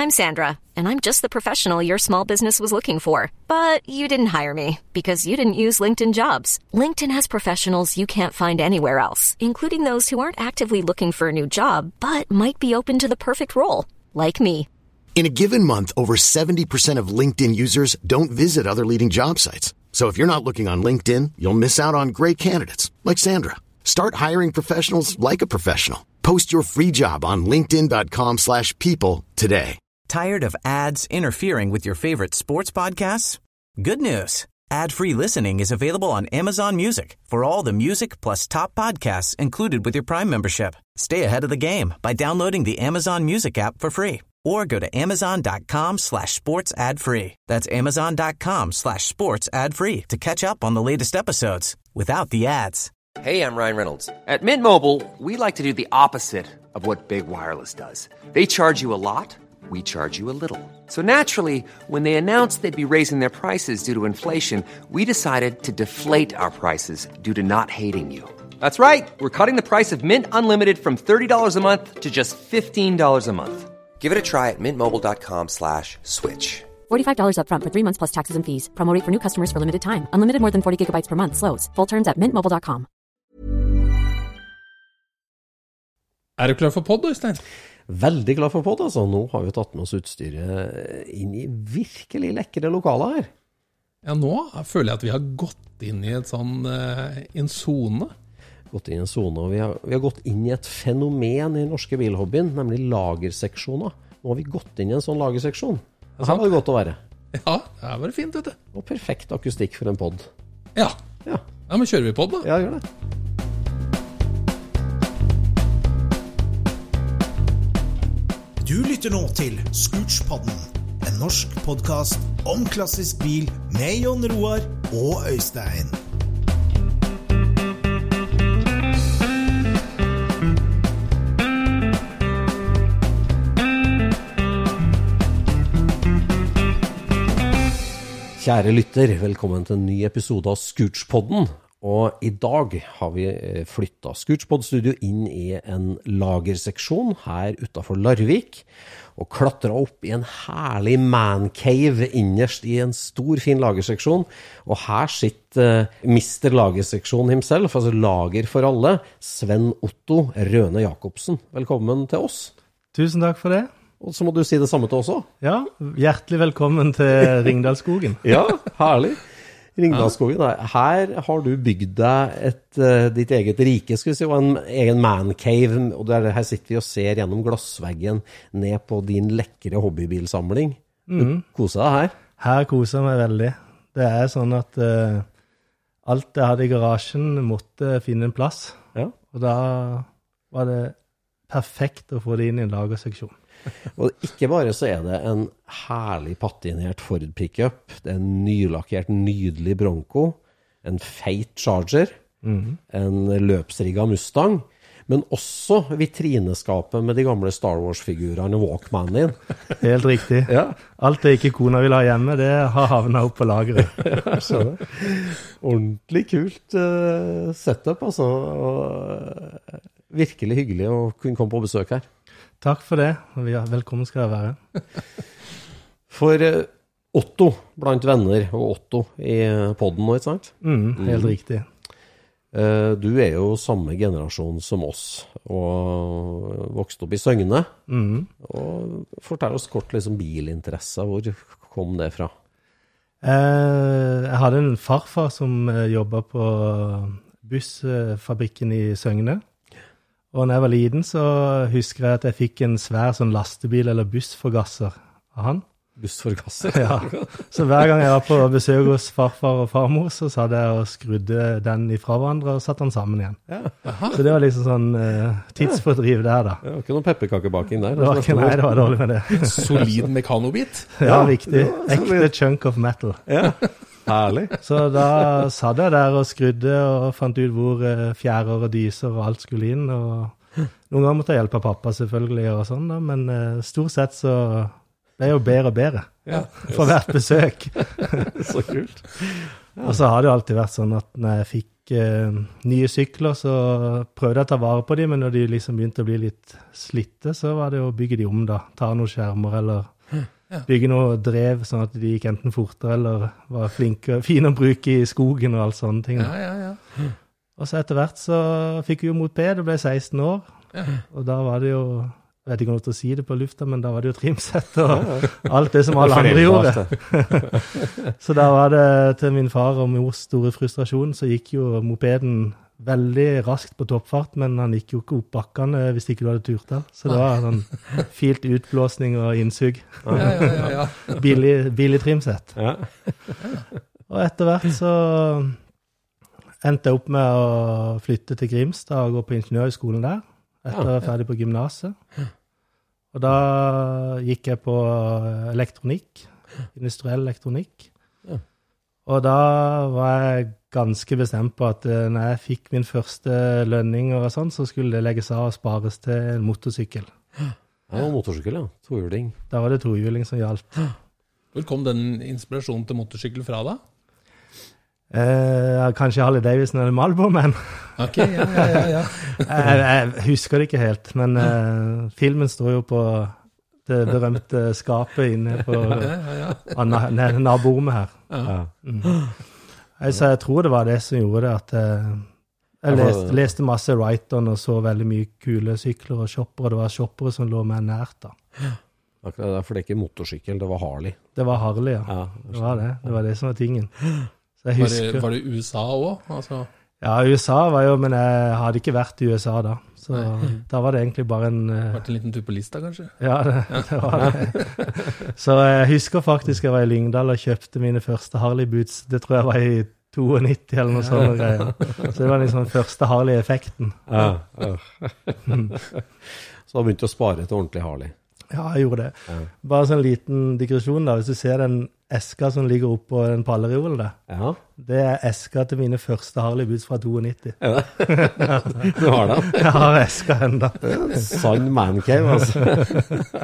I'm Sandra, and I'm just the professional your small business was looking for. But you didn't hire me because you didn't use LinkedIn Jobs. LinkedIn has professionals you can't find anywhere else, including those who aren't actively looking for a new job, but might be open to the perfect role, like me. In a given month, over 70% of LinkedIn users don't visit other leading job sites. So if you're not looking on LinkedIn, you'll miss out on great candidates like Sandra. Start hiring professionals like a professional. Post your free job on linkedin.com/people today. Tired of ads interfering with your favorite sports podcasts? Good news. Ad-free listening is available on Amazon Music for all the music plus top podcasts included with your Prime membership. Stay ahead of the game by downloading the Amazon Music app for free or go to amazon.com/sports ad free. That's amazon.com/sports ad free to catch up on the latest episodes without the ads. Hey, I'm Ryan Reynolds. At Mint Mobile, we like to do the opposite of what Big Wireless does. They charge you a lot, we charge you a little. So naturally, when they announced they'd be raising their prices due to inflation, we decided to deflate our prices due to not hating you. That's right. We're cutting the price of Mint Unlimited from $30 a month to just $15 a month. Give it a try at mintmobile.com/switch. $45 up front for 3 months plus taxes and fees. Promo rate for new customers for limited time. Unlimited more than 40 gigabytes per month. Slows full terms at mintmobile.com. Du klar for podd, Øystein? Veldig glad for podd, altså. Nå har vi tatt med oss utstyret inn I virkelig lekre lokaler her. Ja, nå føler jeg at vi har gått inn I et sånn, en zone. Gått inn I en zone, og vi har gått inn I et fenomen I norske bilhobbyen, nemlig lagerseksjoner. Nå har vi gått inn I en sånn lagerseksjon. Her var det godt å være. Ja, det var fint, vet du. Og perfekt akustikk for en podd. Ja, men kjører vi podd da? Ja, gjør det. Du lytter nå til Scootspodden, en norsk podcast om klassisk bil med Jon Roar og Øystein. Kjære lytter, velkommen til en ny episode av Scootspodden. Og I dag har vi flyttet Scootspod-studio inn I en lagerseksjon her utenfor Larvik, og klatret opp I en herlig mancave innerst I en stor, fin lagerseksjon. Og her sitter Mr. Lagerseksjon himself, altså lager for alle, Sven Otto Røne Jakobsen. Velkommen til oss. Tusen takk for det. Og så må du si det samme til oss også. Ja, hjertelig velkommen til Ringdalsskogen. Ja, herlig. Ringdalsskogen. Her har du bygd deg ditt eget rike, skal vi si, og en egen mancave, og her sitter vi og ser gjennom glassveggen ned på din lekre hobbybilsamling. Du koser deg her? Her koser jeg meg veldig. Det sånn at alt jeg hadde I garasjen måtte finne en plass, og da var det perfekt å få det inn I en lagerseksjon. Og ikke bare så det en herlig patinert Ford pickup, det en nylakkert, nydelig Bronco, en feit Charger, en løpsrigget Mustang, men også vitrineskapet med de gamle Star Wars-figurene og Walkmanen din. Helt riktig. Ja. Alt det ikke kona vil ha hjemme, det har havnet opp på lageret. Ja, skjønner. Ordentlig kult setup, altså. Og virkelig hyggelig å kunne komme på besøk her. Takk for det, og velkommen skal jeg være. For Otto blant venner, og Otto I podden nå, ikke sant? Helt riktig. Du jo samme generasjon som oss, og vokste opp I Søgne. Og fortell oss kort liksom bilinteresse, hvor kom det fra? Jeg hadde en farfar som jobbet på bussfabrikken I Søgne. Og når jeg var liten, så husker jeg at jeg fikk en svær sånn lastebil eller bussforgasser av han. Bussforgasser? Ja. Så hver gang jeg var på besøk hos farfar og farmor, så satt jeg og skrudde den ifra hverandre og satte den sammen igjen. Ja. Så det var liksom sånn tidsfordriv der da. Det var ikke noen pepperkakebaking der. Det var dårlig med det. Solid mekanobit. Ja, riktig. Ekte chunk of metal. Ja. Herlig. Så da satt jeg der og skrudde og fant ut hvor fjærer og dyser og alt skulle inn. Og noen ganger måtte jeg hjelpe pappa selvfølgelig og sånn da, men stort sett så ble jeg jo bedre og bedre for hvert besøk. Så kult. Og så har det jo alltid vært sånn at når jeg fikk nye sykler, så prøvde jeg å ta vare på dem, men når de liksom begynte å bli litt slitte, så var det å bygge de om da. Ta noen skjermer, eller bygge noe drev, sånn at de gikk enten fortere, eller var flinke, fine å bruke i skogen og alt sånne ting. Og så etter hvert så fikk vi jo moped, og ble 16 år, og da var det jo... Jeg vet ikke om jeg å si det på lufta, men da var det jo trimsett og alt det som alle andre gjorde. Så da var det til min far og mors store frustrasjon, så gikk jo mopeden veldig raskt på toppfart, men han gikk jo ikke opp bakkene hvis ikke du hadde turt den. Så det var sånn filt utblåsning og innsug. Billig trimsett. Og etter hvert så endte jeg opp med å flytte til Grimstad og gå på ingeniørskolen der. Etter å være ferdig på gymnaset. Og da gikk jeg på elektronikk, industriell elektronikk. Og da var jeg ganske bestemt på at når jeg fikk min første lønning og sånn, så skulle det legges av og spares til en motorsykkel. Ja, motorsykkel, ja. Tohjuling. Da var det tohjuling som gjaldt. Hvor kom den inspirasjonen til motorsykkel fra da? Kanskje Harley Davidson eller Marlboro, men Ok, ja. jeg husker det ikke helt, men filmen står jo på det berømte skapet inne på naborommet her. Så jeg tror det var det som gjorde det, at jeg leste masse Wrighton og så veldig mye kule sykler og shopper, og det var shoppere som lå meg nært da. Akkurat derfor det ikke motorsykkel, det var Harley. Det var Harley, ja. Det var det som var tingen. Var det USA også? Altså... Ja, USA var jo, men jeg hadde ikke vært i USA da. Så da var det egentlig bare Vært en liten tur på lista, kanskje? Ja, det var det. Så jeg husker faktisk jeg var i Lyngdal og kjøpte mine første Harley-boots. Det tror jeg var i 92 eller noe sånt greier. Så det var liksom første Harley-effekten. Så da begynte du å spare til ordentlig Harley? Ja, jeg gjorde det. Bare sånn liten digresjon da. Hvis du ser den eska som ligger oppe på den pallereolen der, det er eska til mine første Harley-boots fra 92. Ja, du har det? Jeg har eska enda. Sann mancave, altså.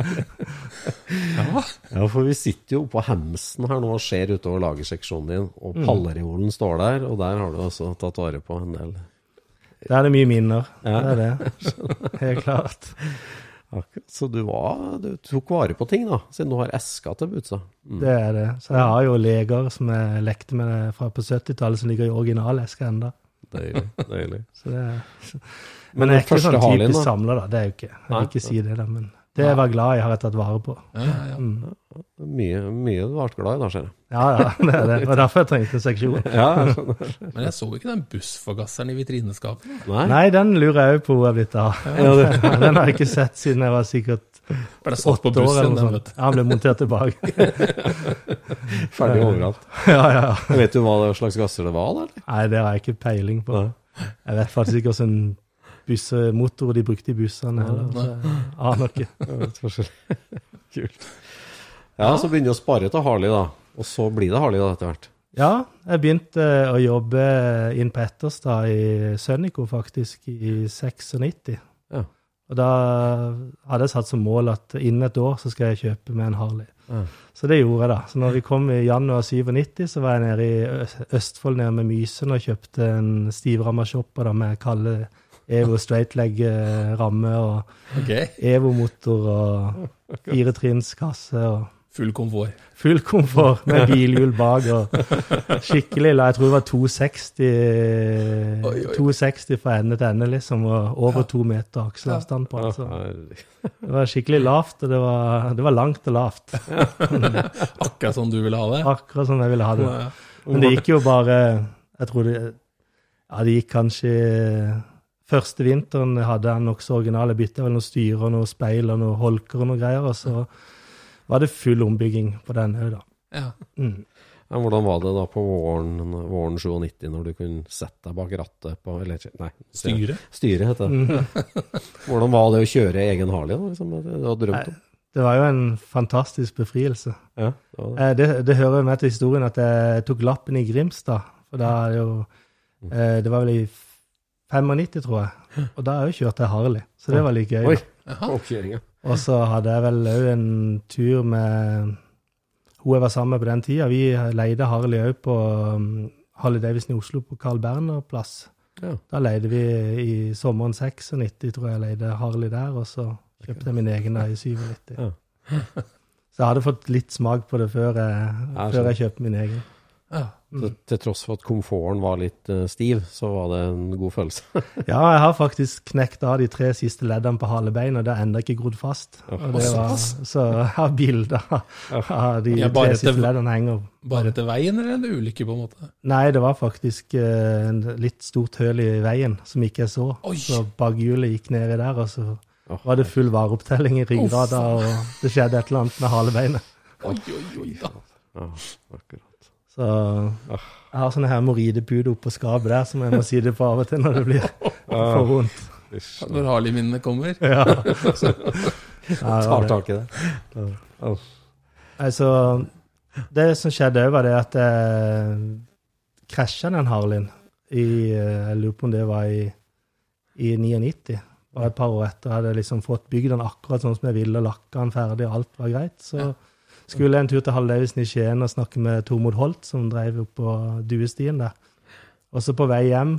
Ja, for vi sitter jo på Hemsen her nå og ser utover lagerseksjonen din, og pallereolen står der, og der har du også tatt vare på en del. Der er det mye minner, det er det. Helt klart. Så du tok vare på ting da, siden du har eska til bootsa. Det er det. Så jeg har jo leger som jeg lekte med fra på 70-tallet, som ligger i originaleska enda. Deilig. Så det men jeg er ikke sånn typisk samler da, det er jo ikke. Jeg vil ikke si det da, men det jeg var glad i har jeg tatt vare på. Mye du har vært glad i da, ser jeg. Ja, det er det. Det var derfor jeg trengte en seksjon. Men jeg så ikke den bussforgasseren i vitrineskapet. Nei, den lurer jeg jo på hvor jeg blitt av. Den har jeg ikke sett siden jeg var sikkert 8 år eller noe sånt. Ja, han ble montert tilbake. Ferdig overalt. Ja. Vet du hva slags gasser det var, eller? Nei, det har jeg ikke peiling på. Jeg vet faktisk ikke hvordan bussemotor de brukte i bussene. Aner ikke. Kult. Ja, så begynner du å spare til Harley da, og så blir det Harley da etter hvert. Ja, jeg begynte å jobbe inn på Etterstad i Sønnico faktisk i 96. Ja. Og da hadde jeg satt som mål at innen et år så skal jeg kjøpe med en Harley. Ja. Så det gjorde jeg da. Så når vi kom i januar 97, så var jeg nede i Østfold nede med Mysen og kjøpte en stivrammershopper da med kalde Evo straightleg ramme og Evo-motor og 4-trinns kasse og full komfort. Full komfort med bilhjul bak og skikkelig, jeg tror det var 260 fra ende til ende liksom, og over 2 meter akselavstand på. Altså. Det var skikkelig lavt, og det var langt og lavt. Akkurat som du ville ha det? Akkurat som jeg ville ha det. Men det gikk jo bare, jeg tror det gikk kanskje første vinteren hadde han nok så originale bytte, vel noen styrer, noen speil og noen holker og noen greier, og så var det full ombygging på den da. Ja. Ja, hvordan var det da på våren 97 når du kunne sette deg bak rattet på, Styre? Styre heter det. Hvordan var det å kjøre egen Harley da, liksom, det du hadde drømt om? Det var jo en fantastisk befrielse. Ja, det hører med til historien at jeg tok lappen i Grimstad, for da er det jo, det var vel i 95, tror jeg. Og da har jeg jo kjørt til Harley, så det var like gøy. Og så hadde jeg vel også en tur med hun jeg var sammen med på den tiden. Vi leide Harley også på Harley Davidson i Oslo på Carl Berner plass. Ja. Da leide vi i sommeren 96, tror jeg leide Harley der, og så kjøpte jeg min egen der i 97. Ja. Så jeg hadde fått litt smak på det før jeg kjøpte min egen. Ja. Til tross for at komforten var litt stiv, så var det en god følelse. Ja, jeg har faktisk knekt av de 3 siste leddene på halebein, og det har enda ikke grodd fast. Og det var, så jeg har bilder av de 3 siste leddene henger. Bare til veien, eller en ulykke på en måte? Nei, det var faktisk en litt stort høl i veien, som ikke jeg så. Så bakhjulet gikk ned i der, og så var det full vareopptelling i ryggrada, og det skjedde et eller annet med halebeinet. Oi da. Ja, akkurat. Så jeg har sånne her moridepuder oppe på skapet der, som jeg må si det på av og til når det blir for vondt. Når Harley-minnene kommer. Ja. Tar tak i det. Altså, det som skjedde var det at jeg krasjet den Harleyen jeg lurer på om det var i 99. Bare et par år etter hadde jeg liksom fått bygd den akkurat sånn som jeg ville, og lakket den ferdig, alt var greit. Så skulle jeg en tur til Harley Davidson i Skien og snakke med Tormod Holt, som drev opp på Duestien der. Og så på vei hjem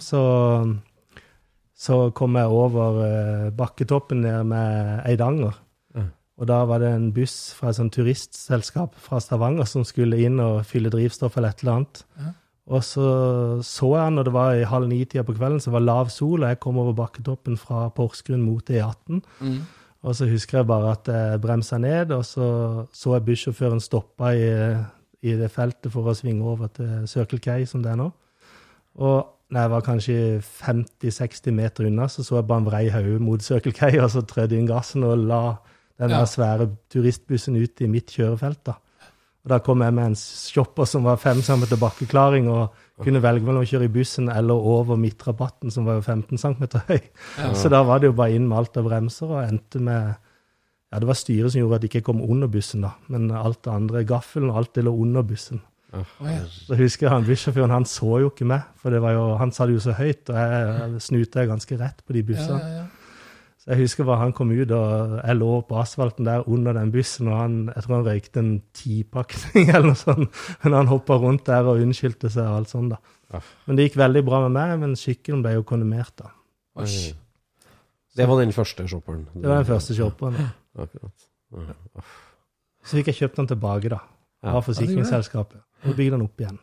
så kom jeg over bakketoppen ned med Eidanger. Og da var det en buss fra et sånt turistselskap fra Stavanger som skulle inn og fylle drivstoff eller et eller annet. Og så jeg når det var i 8:30 på kvelden, så var lav sol, og jeg kom over bakketoppen fra Porsgrunn mot E18. Og så husker jeg bare at jeg bremset ned, og så jeg bussjåføren stoppet i det feltet for å svinge over til Circle K, som det er nå. Og når jeg var kanskje 50-60 meter unna, så jeg bare en vrei haug mot Circle K, og så trødde inn gassen og la den svære turistbussen ut i mitt kjørefelt da. Og da kom jeg med en shopper som var 5 cm bakkeklaring, og kunne velge mellom å kjøre i bussen eller over midtrabatten, som var jo 15 cm høy. Ja. Så da var det jo bare inn med alt av bremser, og endte med, det var styret som gjorde at det ikke kom under bussen da, men alt det andre, gaffelen og alt det lå under bussen. Så husker jeg bussjåføren, han så jo ikke meg, for det var jo, han sa det jo så høyt, og jeg snutet ganske rett på de bussene. Så jeg husker bare han kom ut, og jeg lå på asfalten der under den bussen, og jeg tror han røykte en 10-pakning eller noe sånt, men han hoppet rundt der og unnskyldte seg og alt sånt da. Men det gikk veldig bra med meg, men sykkelen ble jo kondemnert da. Det var den første shopperen? Det var den første shopperen, ja. Akkurat. Så fikk jeg kjøpt den tilbake da, av forsikringsselskapet, og bygde den opp igjen.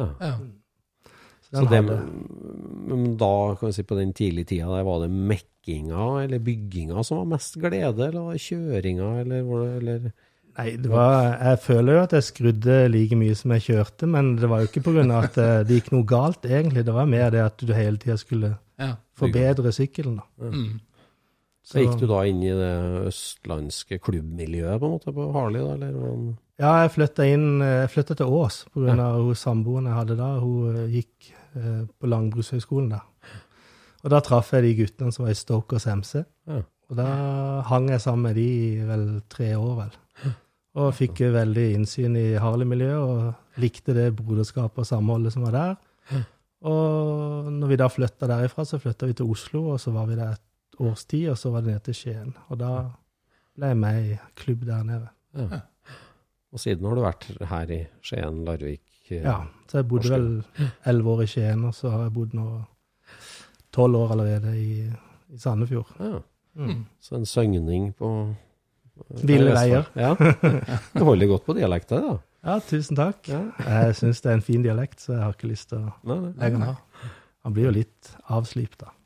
Så det, da kan vi si på den tidlige tida, der var det mekkinga eller bygginga som var mest glede, eller var det kjøringa, eller? Nei, jeg føler jo at jeg skrudde like mye som jeg kjørte, men det var jo ikke på grunn av at det gikk noe galt egentlig, det var mer det at du hele tiden skulle forbedre sykkelen da. Så gikk du da inn i det østlandske klubbmiljøet på en måte på Harley da, eller? Ja, jeg flyttet til Ås på grunn av samboeren jeg hadde da. Hun gikk på Langbrushøgskolen der. Og da traff jeg de guttene som var i Stoke og Semse. Og da hang jeg sammen med de i vel 3 år vel. Og fikk veldig innsyn i Harley-miljøet, og likte det broderskapet og samholdet som var der. Og når vi da flyttet derifra, så flyttet vi til Oslo, og så var vi der et års tid, og så var det ned til Skien. Og da ble jeg med i klubb der nede. Og siden har du vært her i Skien, Larvik? Ja, så jeg bodde vel 11 år i Skien, og så har jeg bodd nå 12 år allerede i Sandefjord. Så en søgning på Ville veier. Ja, du holder godt på dialekta da. Ja, tusen takk. Jeg synes det er en fin dialekt, så jeg har ikke lyst til å legge den av. Han blir jo litt avslipt da.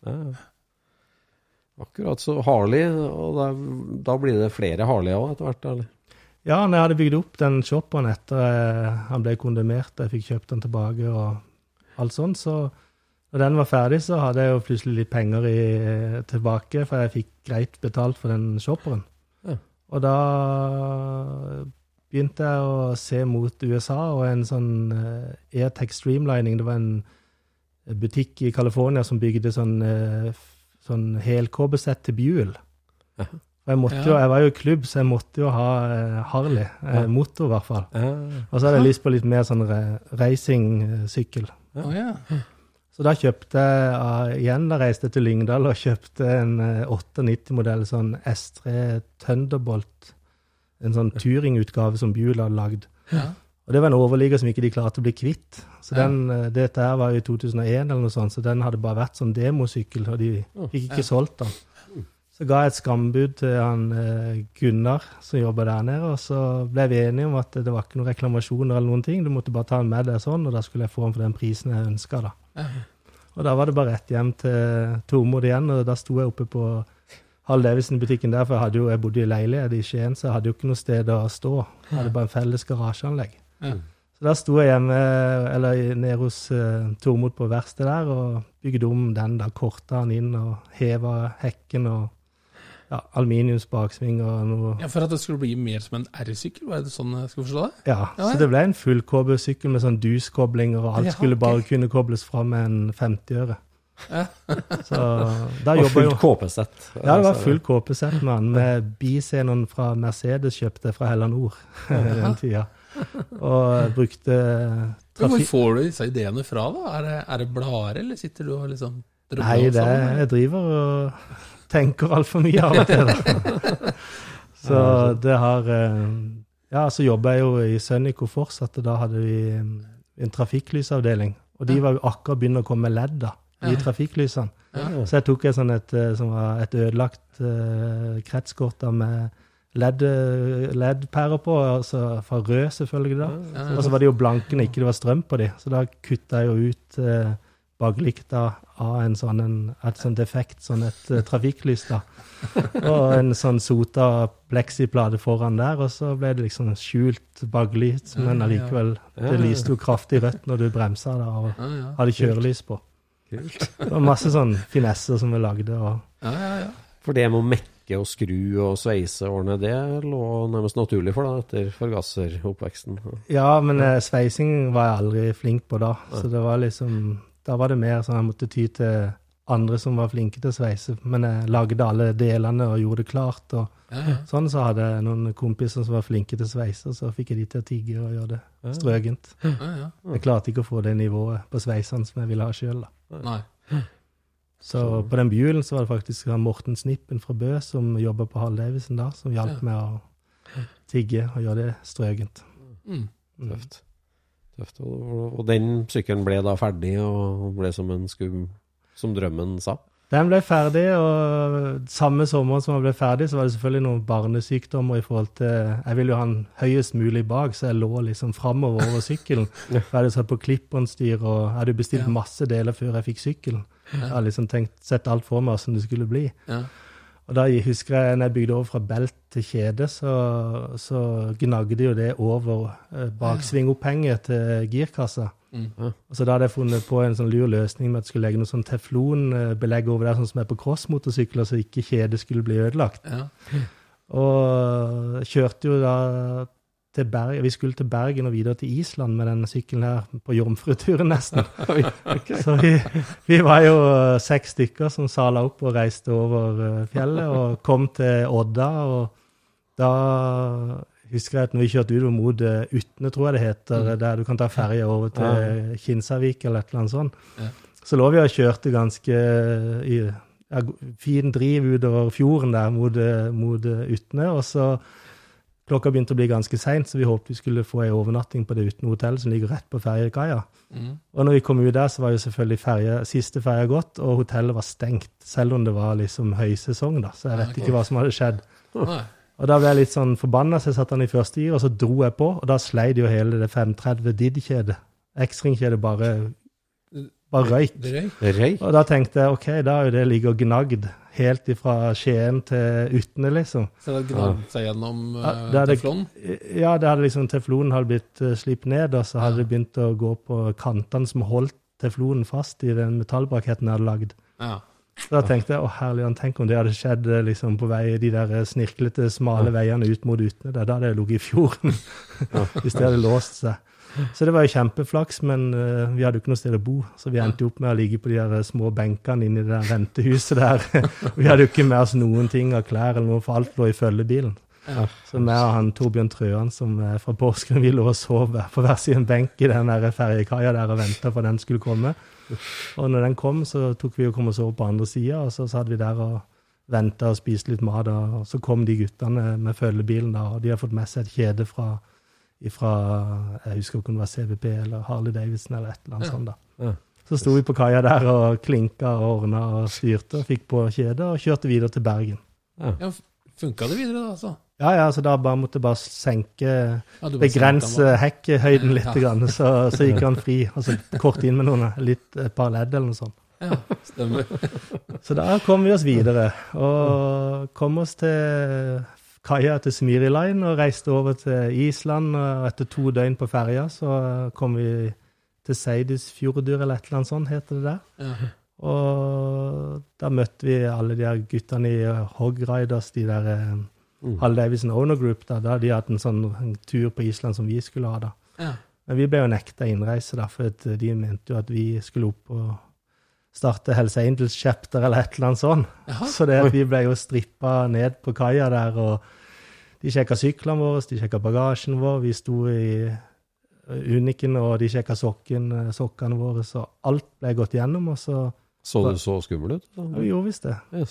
Akkurat, så Harley, og da blir det flere Harley også etter hvert, eller? Ja, når jeg hadde bygd opp den shopperen etter han ble kondemnert, jeg fikk kjøpt den tilbake og alt sånt, så når den var ferdig, så hadde jeg jo plutselig litt penger tilbake, for jeg fikk greit betalt for den shopperen. Og da begynte jeg å se mot USA, og en sånn AirTech Streamlining, det var en butikk i California som bygde sånn helkåbesett til Buell. Jeg var jo i klubb, så jeg måtte jo ha Harley, motor i hvert fall. Og så hadde jeg lyst på litt mer sånn racing-sykkel. Så da kjøpte jeg, igjen da reiste jeg til Lyngdal og kjøpte en 98-modell, sånn S3 Thunderbolt, en sånn Touring-utgave som Buell hadde lagd. Og det var en overligger som ikke de klarte å bli kvitt. Så dette her var i 2001 eller noe sånt, så den hadde bare vært sånn demosykkel, og de fikk ikke solgt den. Så ga jeg et skambud til han Gunnar, som jobber der nede, og så ble vi enige om at det var ikke noen reklamasjoner eller noen ting. Du måtte bare ta den med deg sånn, og da skulle jeg få den for den prisen jeg ønsket da. Og da var det bare rett hjem til Tormod igjen, og da sto jeg oppe på Hall Davidsen-butikken der, for jeg bodde i leilighet i Skien, så jeg hadde jo ikke noe sted å stå. Jeg hadde bare en felles garasjeanlegg. Så da sto jeg hjemme, eller nede hos Tormod på verkstedet der, og bygde om den da, kortet han inn og hevet hekken og aluminiumsbaksving og noe. Ja, for at det skulle bli mer som en R-sykkel, var det sånn jeg skulle forstå det? Ja, så det ble en fullkåbesykkel med sånn duskoblinger, og alt skulle bare kunne kobles fra med en 50 øre. Så da og fullt kåpesett. Ja, det var full kåpesett med biscenen fra Mercedes kjøpte fra Hella Nord den tida. Og brukte hvor får du disse ideene fra da? Er det blader, eller sitter du og liksom drømmer? Nei, jeg driver og tenker alt for mye av det da. Så det har så jobber jeg jo i Sønnico fortsatt, og da hadde vi en trafikklysavdeling, og de var jo akkurat begynt å komme med LED da i trafikklysene. Så jeg tok som var et ødelagt kretskort med LED-pærer på, altså fra rød selvfølgelig da. Og så var det jo blanke når ikke det var strøm på de, så da kuttet jeg jo ut baklykta av et sånn defekt, et trafikklys da. Og en sånn sota pleksiplate foran der, og så ble det liksom skjult baklys, men allikevel, det lyste jo kraftig rødt når du bremsa da, og hadde kjørelys på. Det var masse sånn finesser som vi lagde. For det med å mekke og skru og sveise årene, det lå nærmest naturlig for da, etter forgasseroppveksten. Ja, men sveising var jeg aldri flink på da, så det var liksom, da var det mer sånn jeg måtte ty til andre som var flinke til å sveise, men jeg lagde alle delene og gjorde det klart, og sånn så hadde jeg noen kompiser som var flinke til å sveise, og så fikk jeg de til å tigge og gjøre det strøgent. Jeg klarte ikke å få det nivået på sveisene som jeg ville ha selv da. Nei. Så på den bjulen så var det faktisk Morten Snippen fra Bø som jobbet på Hall Davidsen da, som hjalp meg å tigge og gjøre det strøgent. Tøft. Og den sykkelen ble da ferdig og ble som en som drømmen sa? Den ble ferdig, og samme sommer som den ble ferdig, så var det selvfølgelig noen barnesykdommer i forhold til, jeg ville jo ha den høyest mulig bak, så jeg lå liksom fremover over sykkelen. Jeg hadde satt på klippåndstyr, og jeg hadde bestilt masse deler før jeg fikk sykkelen. Jeg hadde liksom sett alt for meg som det skulle bli. Og da husker jeg, når jeg bygde over fra belt til kjede, så gnagde jo det over baksvingopphengget til girkassa. Og så da hadde jeg funnet på en sånn lur løsning med at jeg skulle legge noe sånn teflonbelegg over der, sånn som er på crossmotorsykler, så ikke kjede skulle bli ødelagt. Og kjørte jo da til Bergen, vi skulle til Bergen og videre til Island med denne sykkelen her på jomfruturen nesten. Så vi var jo 6 stykker som sala opp og reiste over fjellet og kom til Odda, og da husker jeg at når vi kjørte ut mot Utne, tror jeg det heter, der du kan ta ferje over til Kinsarvik eller et eller annet sånt, så lå vi og kjørte ganske fin driv utover fjorden der mot Utne, og så klokka begynte å bli ganske sent, så vi håpte vi skulle få en overnatting på det Utne hotell som ligger rett på ferjekaia. Og når vi kom ut der, så var jo selvfølgelig siste ferje gått, og hotellet var stengt, selv om det var liksom høysesong da, så jeg vet ikke hva som hadde skjedd. Og da ble jeg litt sånn forbannet, så jeg satte den i første gir, og så dro jeg på, og da sleide jo hele det 530 DID-kjedet. X-ring-kjedet bare røyk. Og da tenkte jeg, ok, da er jo det ligget og gnagd helt ifra Skien til Utne, liksom. Så det hadde gnagd seg gjennom teflon? Ja, det hadde liksom, teflonen hadde blitt slipt ned, og så hadde det begynt å gå på kantene som holdt teflonen fast i den metallbraketten jeg hadde lagd. Så da tenkte jeg, herlig, tenk om det hadde skjedd liksom, på vei de der snirklete, smale veiene ut mot Utne. Da hadde jeg ligget i fjorden, hvis det hadde låst seg. Så det var jo kjempeflaks, men vi hadde jo ikke noe sted å bo, så vi endte opp med å ligge på de der små benkene inne i det der ventehuset der. Vi hadde jo ikke med oss noen ting av klær eller noe, for alt lå i følgebilen. Så meg og han Torbjørn Trøan, som er fra Porsgrunn, vi lå og sov på hver sin benk i den der ferjekaia der og ventet på at den skulle komme. Og når den kom, så tok vi og kom og sov på andre siden, og så satt vi der og ventet og spiste litt mat, og så kom de guttene med følgebilen da, og de har fått med seg et kjede fra fra, jeg husker ikke om det var CVP eller Harley Davidson eller et eller annet sånt da. Ja. Så sto vi på kaia der og klinka og ordna og styrte og fikk på kjede og kjørte videre til Bergen. Ja, funket det videre da, altså? Ja, så da måtte jeg bare senke, begrense hekkehøyden litt, grann, så gikk han fri, altså kort inn med et par ledd eller noe sånt. Ja, stemmer. Så da kom vi oss videre, og kom oss til kaia til Smiri Line, og reiste over til Island, og etter 2 døgn på ferja, så kom vi til Seidisfjordur, eller et eller annet sånt, heter det der. Ja. Og da møtte vi alle de her guttene i Hog Riders, de der Harley Davidson Owner Group, da de hadde en tur på Island som vi skulle ha da. Ja. Men vi ble jo nekta innreise da, for de mente jo at vi skulle opp og starte Hells Angels chapter eller et eller annet sånt. Jaha. Så vi ble jo strippet ned på kaia der, og de sjekket syklene våre, de sjekket bagasjen vår, vi sto i Uniken, og de sjekket sokkene våre, så alt ble gått gjennom, og så... Så du så skummel ut? Ja, vi gjorde visst det. Yes.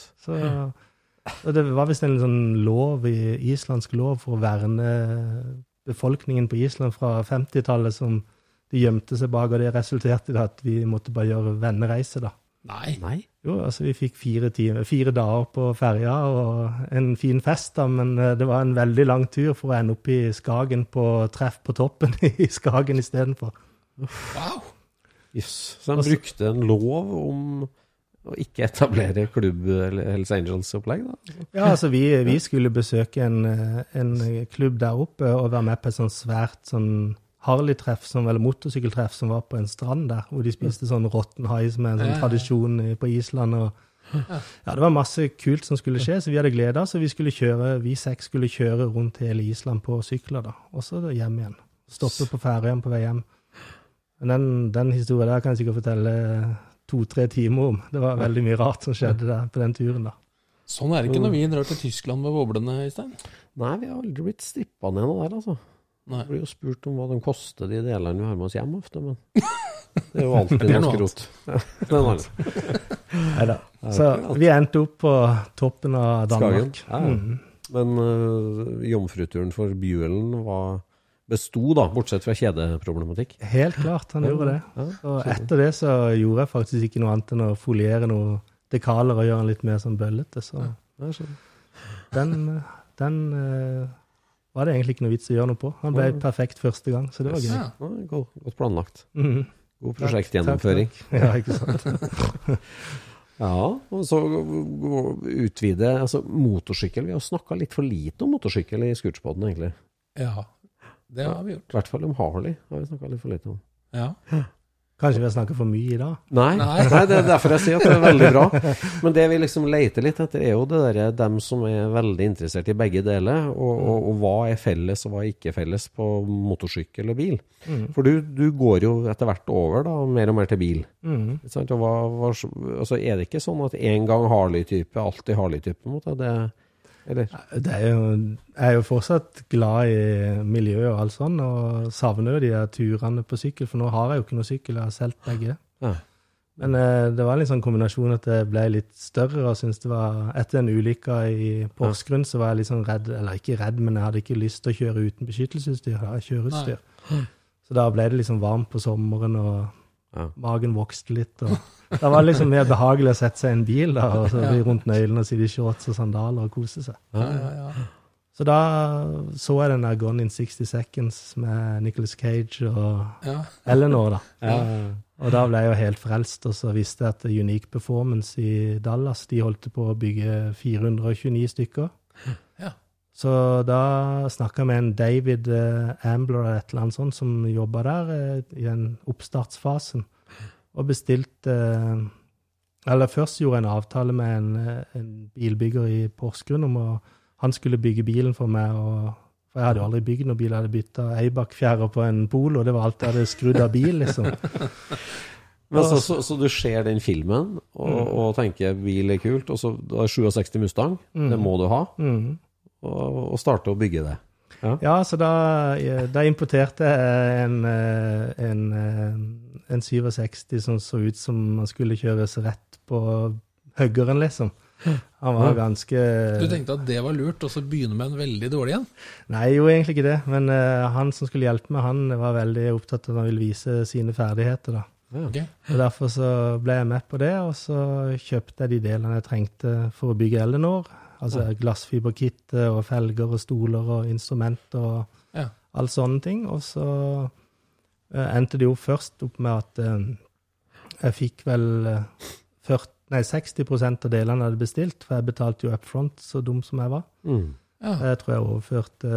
Og det var visst en sånn lov, islandsk lov, for å verne befolkningen på Island fra 50-tallet, som de gjemte seg bak, og det resulterte i at vi måtte bare gjøre vennereise da. Nei. Jo, altså vi fikk 4 dager på ferja, og en fin fest da, men det var en veldig lang tur for å ende opp i Skagen på treff på toppen i Skagen i stedet for. Wow! Yes. Så han brukte en lov om å ikke etablere klubb eller Hells Angels-opplegg da? Ja, altså vi skulle besøke en klubb der oppe og være med på et sånn svært sånn Harley-treff, eller motorsykkeltreff som var på en strand der, hvor de spiste sånn rotten hai som er en sånn tradisjon på Island. Og, det var masse kult som skulle skje, så vi hadde gledet, så vi 6 skulle kjøre rundt hele Island på sykler da, og så hjem igjen. Stoppe på ferien på vei hjem. Men den historien der kan jeg sikkert fortelle 2-3 timer om. Det var veldig mye rart som skjedde der på den turen da. Sånn er det ikke når vi drar til Tyskland med voblene, Øystein? Nei, vi har aldri blitt strippet ned noe der, altså. Nei. Jeg blir jo spurt om hva de koster, de delene vi har med oss hjem ofte, men det er jo alltid norsk rot. Ja, det er noe annet. Neida. Så vi endte opp på toppen av Danmark. Skagen. Men jomfruturen for Buellen bestod da, bortsett fra kjedeproblematikk. Helt klart, han gjorde det. Ja, og etter det så gjorde jeg faktisk ikke noe annet enn å foliere noen dekaler og gjøre den litt mer som bøllete. Så den var det egentlig ikke noe vits å gjøre noe på. Han ble perfekt første gang, så det var gøy. Ja, godt planlagt. God prosjektgjennomføring. Ja, ikke sant. Ja, og så utvide, altså motorsykkel. Vi har snakket litt for lite om motorsykkel i Scootspodden egentlig. Ja, det har vi gjort. I hvert fall om Harley har vi snakket litt for lite om. Ja. Kanskje vi har snakket for mye i dag? Nei, det er derfor jeg sier at det er veldig bra. Men det vi liksom leter litt etter er jo det der, dem som er veldig interessert i begge deler, og hva er felles og hva er ikke felles på motorsykkel og bil. For du går jo etter hvert over da, mer og mer til bil. Og altså, er det ikke sånn at en gang Harley-type, alltid Harley-type på en måte, eller? Jeg er jo fortsatt glad i miljøet og alt sånn, og savner jo de turene på sykkel, for nå har jeg jo ikke noe sykkel, jeg har selv begge. Ja. Men det var en sånn kombinasjon at det ble litt større, og synes det var, etter en ulykke i Porsgrunn, så var jeg litt sånn redd, eller ikke redd, men jeg hadde ikke lyst til å kjøre uten beskyttelsesutstyr, jeg har kjøreutstyr. Så da ble det liksom varmt på sommeren, og magen vokste litt, og da var det liksom mer behagelig å sette seg i en bil da, og så bli rundt nøylen og sitte i shorts og sandaler og kose seg. Så da så jeg den der Gone in 60 Seconds med Nicolas Cage og Eleanor da. Og da ble jeg jo helt frelst, og så visste jeg at Unique Performance i Dallas, de holdt på å bygge 429 stykker. Så da snakket jeg med en David Ambler eller et eller annet sånt som jobbet der i den oppstartsfasen, og bestilte, eller først gjorde jeg en avtale med en bilbygger i Porsgrunn om at han skulle bygge bilen for meg, for jeg hadde jo aldri bygget noen bil, jeg hadde byttet Eibach-fjærer på en Polo, og det var alt jeg hadde skrudd av bil, liksom. Men så du ser den filmen, og tenker bil er kult, og så da er 67 Mustang, det må du ha, og starte å bygge det. Ja, så da importerte jeg en 67 som så ut som man skulle kjøres rett på høggeren, liksom. Han var ganske... Du tenkte at det var lurt, og så begynne med en veldig dårlig en? Nei, jo egentlig ikke det, men han som skulle hjelpe meg, han var veldig opptatt av at han ville vise sine ferdigheter da. Okay. Og derfor så ble jeg med på det, og så kjøpte jeg de delene jeg trengte for å bygge Eleanor, altså glassfiberkit og felger og stoler og instrumenter og alle sånne ting, og så endte det jo først opp med at jeg fikk vel 60% av delene jeg hadde bestilt, for jeg betalte jo upfront, så dum som jeg var. Jeg tror jeg overførte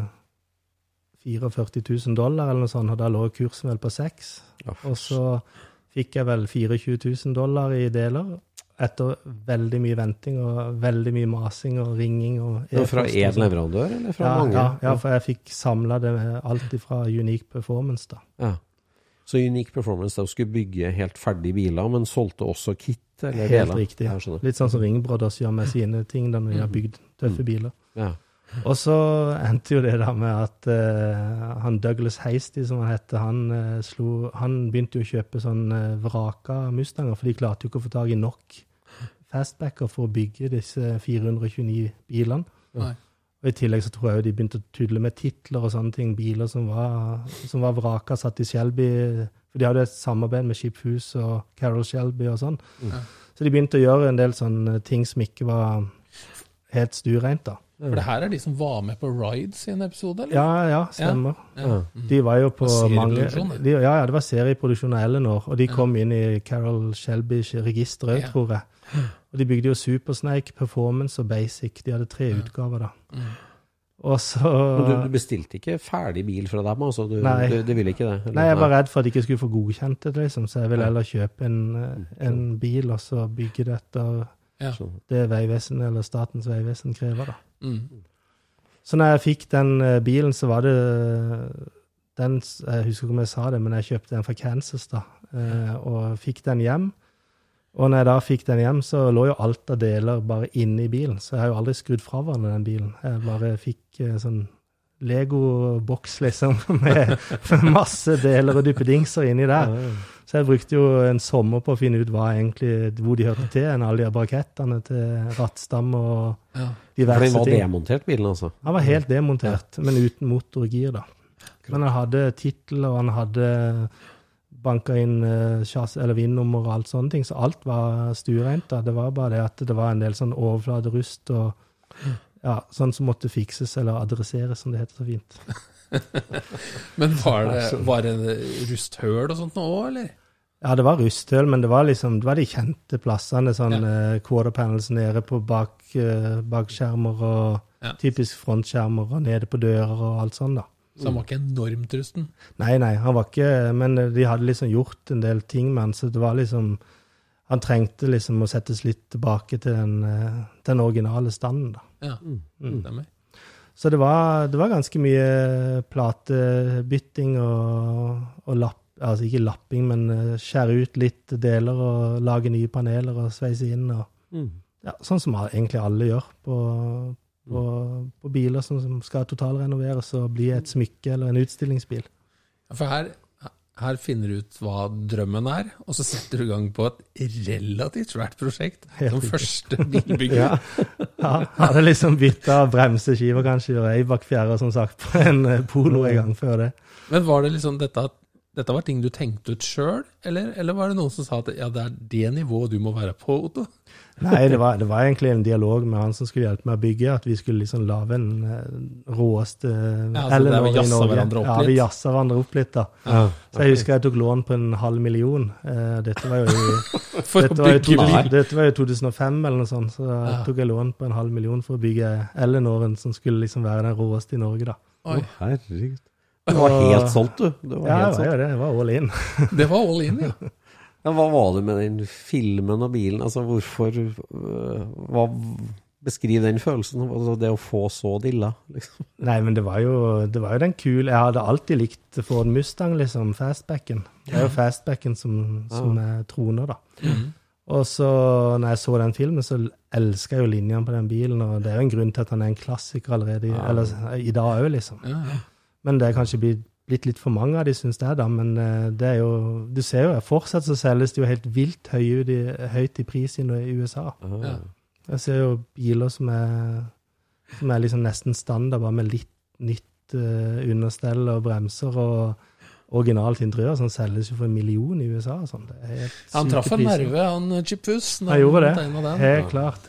$44,000 eller noe sånt, og da lå kursen vel på 6. Og så fikk jeg vel $24,000 i deler, etter veldig mye venting og veldig mye masing og ringing. Og fra en leverandør, eller fra mange? Ja, for jeg fikk samlet det med alt fra Unique Performance da. Ja. Så Unique Performance da skulle bygge helt ferdige biler, men solgte også kit? Eller helt deler. Riktig. Litt sånn som Ring Brothers gjør med sine ting da når de har bygd tøffe biler. Ja. Og så endte jo det da med at han Douglas Hasty, som han hette, han begynte jo å kjøpe sånn vraka Mustanger, for de klarte jo ikke å få tag i nok fastbacker for å bygge disse 429 bilene. Nei. Og i tillegg så tror jeg jo de begynte å tudle med titler og sånne ting, biler som var vraka, satt i Shelby, for de hadde et samarbeid med Chip Foose og Carroll Shelby og sånn. Så de begynte å gjøre en del sånne ting som ikke var helt stuereint da. For det her de som var med på Rides i en episode, eller? Ja, stemmer. De var jo på mange... det var serieproduksjon av Eleanor, og de kom inn i Carroll Shelbys register, tror jeg. Og de bygde jo Super Snake, Performance og Basic. De hadde 3 utgaver da. Og så... Men du bestilte ikke ferdig bil fra dem, altså? Du ville ikke det? Eller? Nei, jeg var redd for at de ikke skulle få godkjent det, liksom, så jeg ville heller kjøpe en bil, og så bygge det etter det Vegvesenet eller Statens Vegvesen krever da. Så når jeg fikk den bilen, så var det den, jeg husker ikke om jeg sa det, men jeg kjøpte den fra Kansas da, og fikk den hjem. Og når jeg da fikk den hjem, så lå jo alt av deler bare inne i bilen, så jeg har jo aldri skrudd fra hverandre den bilen. Jeg bare fikk sånn Lego-boks liksom, med masse deler og duppedingser inni der. Så jeg brukte jo en sommer på å finne ut hvor de hørte til, enn alle de brakettene til rattstam og diverse ting. For den var demontert bilen, altså? Han var helt demontert, men uten motor og gir da. Men han hadde titel, og han hadde banket inn eller vindnummer og alt sånne ting, så alt var stuereint da. Det var bare det at det var en del sånn overfladerust og sånn som måtte fikses eller adresseres, som det heter så fint. Men var det rusthøl og sånt nå også, eller? Ja, det var rusthøl, men det var de kjente plassene, sånn quarter panels nede på bakskjermer og typisk frontskjermer og nede på dører og alt sånn da. Så han var ikke enormt rusten? Nei, han var ikke, men de hadde liksom gjort en del ting med han, så det var liksom, han trengte liksom å settes litt tilbake til den originale standen da. Ja, det med. Så det var ganske mye platebytting og lapp, altså ikke lapping, men skjære ut litt deler og lage nye paneler og sveise inn og sånn som egentlig alle gjør på biler som skal totalrenoveres og bli et smykke eller en utstillingsbil. For her finner du ut hva drømmen og så setter du i gang på et relativt svært prosjekt som første bilbygger. Hadde liksom byttet bremseskiver kanskje og Eibach-fjærer som sagt på en Polo en gang før det. Men var det liksom dette var ting du tenkte ut selv, eller var det noen som sa at det det nivået du må være på, Otto? Nei, det var egentlig en dialog med han som skulle hjelpe meg å bygge, at vi skulle liksom lave en råeste Eleanor i Norge. Ja, vi jasset hverandre opp litt da. Så jeg husker jeg tok lån på 500,000. Dette var jo 2005 eller noe sånt, så tok jeg lån på 500,000 for å bygge Eleanoren som skulle liksom være den råeste i Norge da. Oi, herregud. Det var helt solgt, du. Det var all in. Det var all in, ja. Ja, hva var det med den filmen og bilen? Altså, beskriv den følelsen, altså det å få så dilla, liksom. Nei, men det var jo den kul. Jeg hadde alltid likt Ford Mustang, liksom, fastbacken. Det jo fastbacken som troner, da. Og så, når jeg så den filmen, så elsket jeg jo linjene på den bilen, og det jo en grunn til at han en klassiker allerede, eller i dag også, liksom. Men det kanskje blitt litt for mange av de, synes det da, men det jo, du ser jo, fortsatt så selges det jo helt vilt høyt i pris i USA. Jeg ser jo biler som er liksom nesten standard, bare med litt nytt understell og bremser og originalt interiør, som selges jo for 1 million i USA. Sånn. Det er han traff en nerve, han Chip Foose. Han gjorde det, helt klart.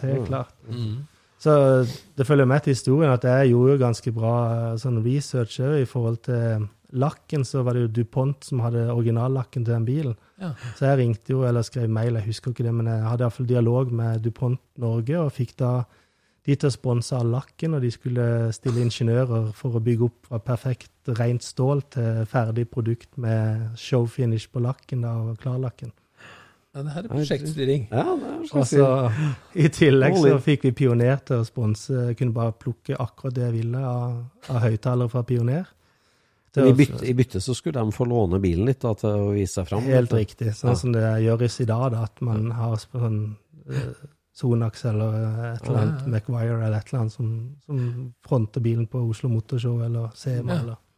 Så det følger med til historien at jeg gjorde jo ganske bra sånn research i forhold til lakken, så var det jo DuPont som hadde originallakken til den bilen. Ja. Så jeg ringte jo, eller skrev mail, jeg husker ikke det, men jeg hadde i hvert fall dialog med DuPont Norge, og fikk da de til å sponse all lakken, og de skulle stille ingeniører for å bygge opp perfekt rent stål til ferdig produkt med showfinish på lakken da, og klarlakken. Ja, det her prosjektstyring. Ja, og så i tillegg så fikk vi Pioner til å sponse, kunne bare plukke akkurat det jeg ville av høyttalere fra Pioner. I bytte så skulle de få låne bilen litt da, til å vise seg frem. Helt riktig, sånn som det gjøres i dag, da, at man har sånn Sonax eller et eller annet, McGuire eller et eller annet som fronter bilen på Oslo Motorshow eller CMA.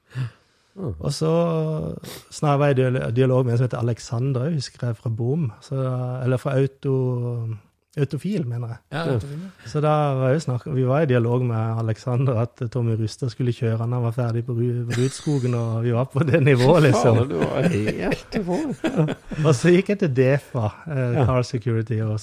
Og så snart var jeg i dialog med en som heter Alexander, jeg husker jeg fra Boom, eller fra Autofil, mener jeg. Ja, Autofil. Så da var vi var i dialog med Alexander at Tommy Rustad skulle kjøre han var ferdig på Rudskogen, og vi var på det nivået, liksom. Ja, du var helt på. Og så gikk jeg til DEFA, Car Security, og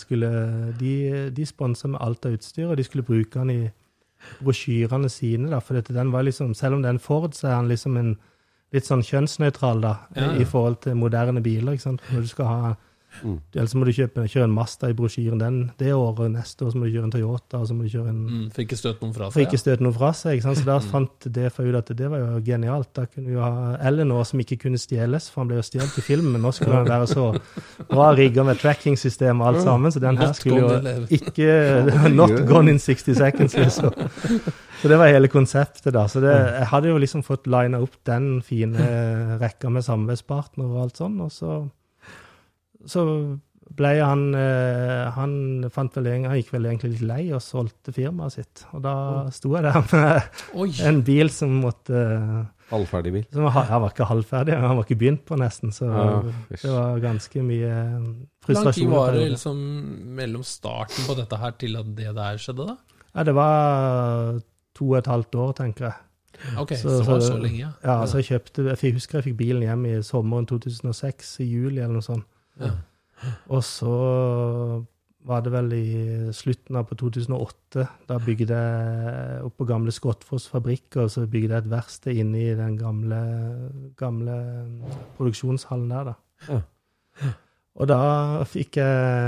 de sponset med alt av utstyr, og de skulle bruke han i brosjyrene sine, da, for den var liksom, selv om det er en Ford, så er han liksom en litt sånn kjønnsnøytral da, i forhold til moderne biler, ikke sant? Når du skal ha ellers må du kjøre en Mazda i brosjyren det året, neste år så må du kjøre en Toyota, og så må du kjøre en... For ikke støte noen fra seg. For ikke støte noen fra seg, ikke sant? Så da fant DEFA ut at det var jo genialt. Da kunne vi jo ha Eleanor som ikke kunne stjeles, for han ble jo stjelt i filmen, men nå skulle han være så bra rigget med tracking-system og alt sammen, så den her skulle jo ikke... Not gone in 60 seconds, liksom. Så det var hele konseptet da. Så jeg hadde jo liksom fått linet opp den fine rekka med samarbeidspartner og alt sånn, og så ble han gikk vel egentlig litt lei og solgte firmaet sitt. Og da sto jeg der med en bil som måtte... Halvferdig bil? Han var ikke halvferdig, han var ikke begynt på nesten, så det var ganske mye frustrasjon. Hvor lang tid var det liksom mellom starten på dette her til at det der skjedde da? Ja, det var 2,5 år, tenker jeg. Ok, så var det så lenge, ja. Ja, så jeg husker jeg fikk bilen hjem i sommeren 2006, i juli eller noe sånt. Ja. Og så var det vel i slutten av på 2008, da bygde jeg opp på gamle Skottfoss fabrikker, og så bygde jeg et verksted inne i den gamle produksjonshallen der da. Ja. Og da fikk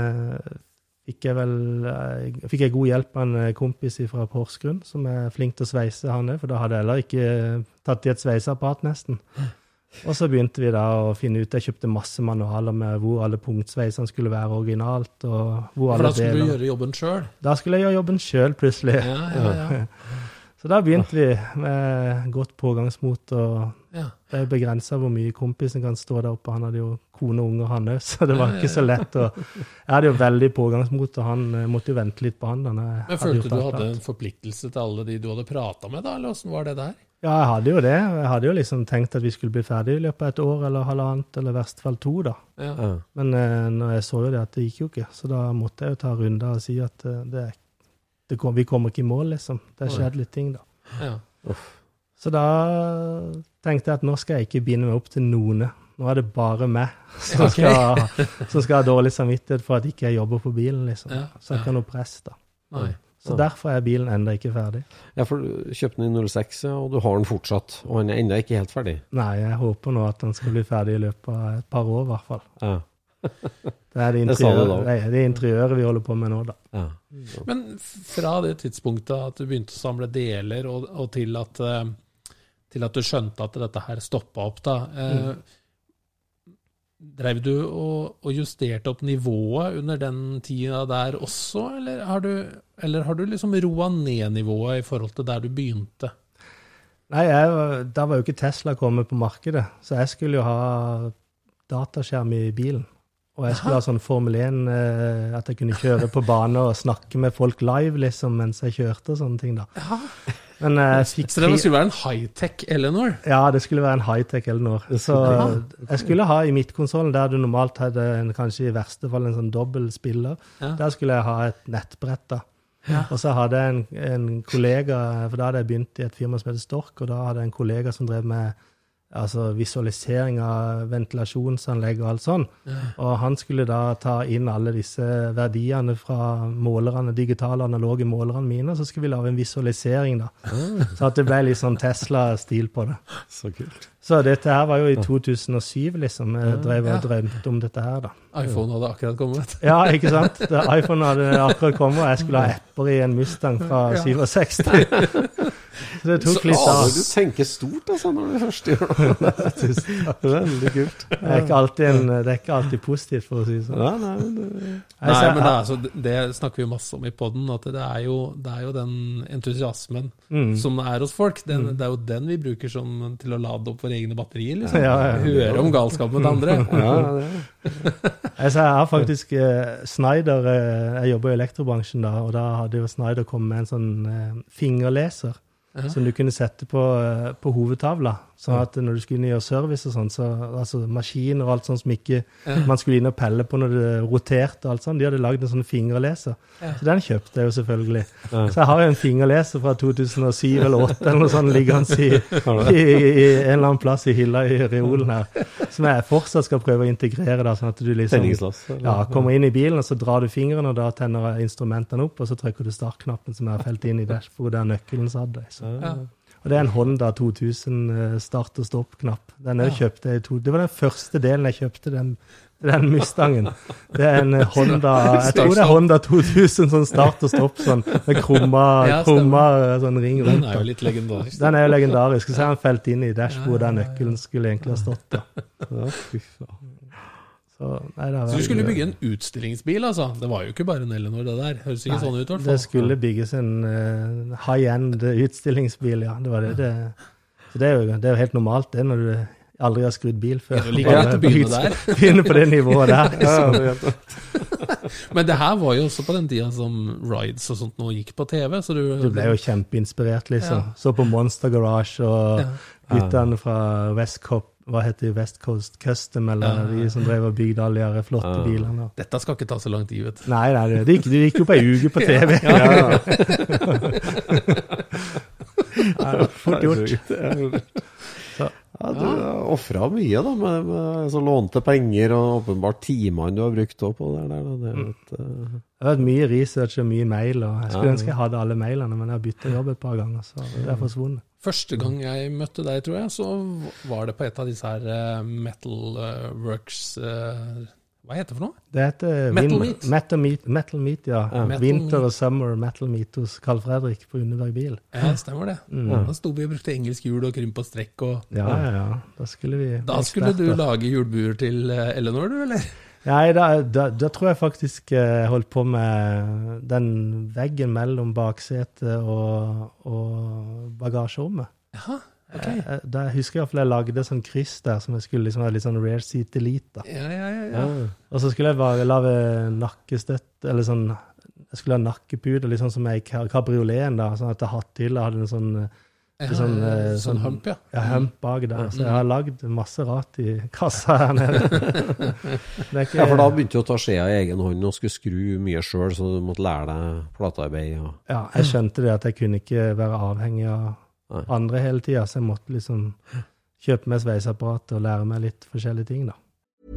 jeg god hjelp av en kompis fra Porsgrunn, som er flink til å sveise han, for da hadde jeg heller ikke tatt i et sveiseapparat nesten. Og så begynte vi da å finne ut, jeg kjøpte masse manualer med hvor alle punktsveisene skulle være originalt, og hvor alle deler. For da skulle du gjøre jobben selv? Da skulle jeg gjøre jobben selv, plutselig. Ja. Så da begynte vi med godt pågangsmot, og det er begrenset hvor mye kompisen kan stå der oppe. Han hadde jo kone og unger, han også, så det var ikke så lett. Jeg hadde jo veldig pågangsmot, og han måtte jo vente litt på han. Men følte du hadde en forpliktelse til alle de du hadde pratet med da, eller hvordan var det der? Ja, jeg hadde jo det. Jeg hadde jo liksom tenkt at vi skulle bli ferdig i løpet av 1 år, eller halvannet, eller i verste fall 2 da. Ja. Men når jeg så jo det at det gikk jo ikke, så da måtte jeg jo ta runder og si at vi kommer ikke i mål, liksom. Det skjedde litt ting da. Ja. Så da tenkte jeg at nå skal jeg ikke binde meg opp til noen. Nå er det bare meg som skal ha dårlig samvittighet for at ikke jeg jobber på bilen, liksom. Så jeg kan noe press da. Nei. Så derfor er bilen enda ikke ferdig. Ja, for du kjøpte den i 06, og du har den fortsatt, og den er enda ikke helt ferdig. Nei, jeg håper nå at den skal bli ferdig i løpet av et par år, i hvert fall. Ja. Det er det interiøret vi holder på med nå, da. Ja. Men fra det tidspunktet at du begynte å samle deler, og til at du skjønte at dette her stoppet opp, da, drev du og justerte opp nivået under den tiden der også, eller har du liksom roet ned nivået i forhold til der du begynte? Nei, da var jo ikke Tesla kommet på markedet, så jeg skulle jo ha dataskjerm i bilen. Og jeg skulle ha sånn Formel 1, at jeg kunne kjøre på bane og snakke med folk live, liksom, mens jeg kjørte og sånne ting da. Ja. Men, så det skulle være en high-tech Eleanor? Ja, det skulle være en high-tech Eleanor. Så jeg skulle ha i midtkonsollen, der du normalt hadde kanskje i verste fall en sånn dobbelt spiller, der skulle jeg ha et nettbrett da. Og så hadde jeg en kollega, for da hadde jeg begynt i et firma som heter Stork, og da hadde jeg en kollega som drev med visualisering av ventilasjonsanlegg og alt sånn. Og han skulle da ta inn alle disse verdiene fra målerne, digitale analoge målerne mine, så skulle vi lage en visualisering da. Så at det ble litt sånn Tesla-stil på det. Så kult. Så dette her var jo i 2007 liksom, jeg drev og drømte om dette her da. iPhone hadde akkurat kommet. Ja, ikke sant? iPhone hadde akkurat kommet, og jeg skulle ha apper i en Mustang fra 67. Så det tok litt av. Du tenker stort altså, når du først gjør det. Det veldig kult. Det er ikke alltid positivt, for å si sånn. Nei, men altså, det snakker vi masse om i podden, at det er jo den entusiasmen som er hos folk. Det er jo den vi bruker til å lade opp våre egne batterier, liksom. Høre om galskap med andre. Jeg har faktisk Schneider, jeg jobber i elektrobransjen da, og da hadde jo Schneider kommet med en sånn fingerleser som du kunne sette på hovedtavla, sånn at når du skulle inn og gjøre service og sånn, så altså maskiner og alt sånt som ikke man skulle inn og pelle på når det roterte og alt sånt, de hadde laget en sånn fingerleser. Så den kjøpte jeg jo selvfølgelig. Så jeg har jo en fingerleser fra 2007 eller 2008 eller noe sånt liggende i en eller annen plass i hylla i reolen her, som jeg fortsatt skal prøve å integrere da, sånn at du liksom kommer inn i bilen, og så drar du fingeren, og da tenner instrumentene opp, og så trykker du startknappen som er felt inn i dashbordet der nøkkelen satt. Og det er en Honda 2000 start- og stopp-knapp. Den jeg kjøpte det var den første delen jeg kjøpte, den Mustangen. Det er en Honda, jeg tror det er Honda 2000 sånn start og stopp, sånn, med krumma sånn ring rundt. Den er jo litt legendarisk. Den er jo legendarisk. Så er han felt inn i dashbordet der nøkkelen skulle egentlig ha stått da. Så du skulle bygge en utstillingsbil, altså. Det var jo ikke bare en Eleanor det der. Høres ikke sånn ut, i hvert fall. Det skulle bygges en high-end utstillingsbil, ja. Det var det. Så det er jo helt normalt det, når du aldri har skrudd bil før. Det er like lett å begynne der. Begynne på det nivået der. Men det her var jo også på den tiden som Rides og sånt nå gikk på TV, så du ble jo kjempeinspirert, liksom. Så på Monster Garage og guttene fra West Coast Custom, eller de som drev og bygde alle de flotte bilene. Dette skal ikke ta så lang tid, vet du. Nei, det gikk jo på en uke på TV. Fort gjort. Du har offret mye da, med så lånte penger og åpenbart timene du har brukt opp på det der. Det har vært mye research og mye mail, og jeg skulle ønske jeg hadde alle mailene, men jeg har byttet jobb et par ganger, så det er forsvunnet. Første gang jeg møtte deg, tror jeg, så var det på et av disse her Metalworks, hva heter det for noe? Det heter Metal Meet, ja. Winter og Summer Metal Meet hos Carl Fredrik på Underberg Bil. Ja, stemmer det. Da stod vi og brukte engelsk hjul og krymp og strekk. Ja. Da skulle du lage hjulbuer til Eleanor, du, eller? Nei, da tror jeg faktisk holdt på med den veggen mellom baksetet og bagasjerommet. Jaha, ok. Da husker jeg i hvert fall jeg lagde sånn kryss der, som jeg skulle liksom ha litt sånn rear seat elite da. Ja. Og så skulle jeg bare lave nakkestøtt, eller sånn, jeg skulle ha nakkepuder, litt sånn som jeg i kabrioleten da, sånn at jeg hatt til, jeg hadde en sånn hump, ja. Ja, hump bak der. Så jeg har lagd masse rart i kassa her nede. Ja, for da begynte du å ta skjea i egen hånd og skulle skru mye selv, så du måtte lære deg platearbeid. Ja, jeg skjønte det at jeg kunne ikke være avhengig av andre hele tiden, så jeg måtte liksom kjøpe meg sveiseapparat og lære meg litt forskjellige ting da.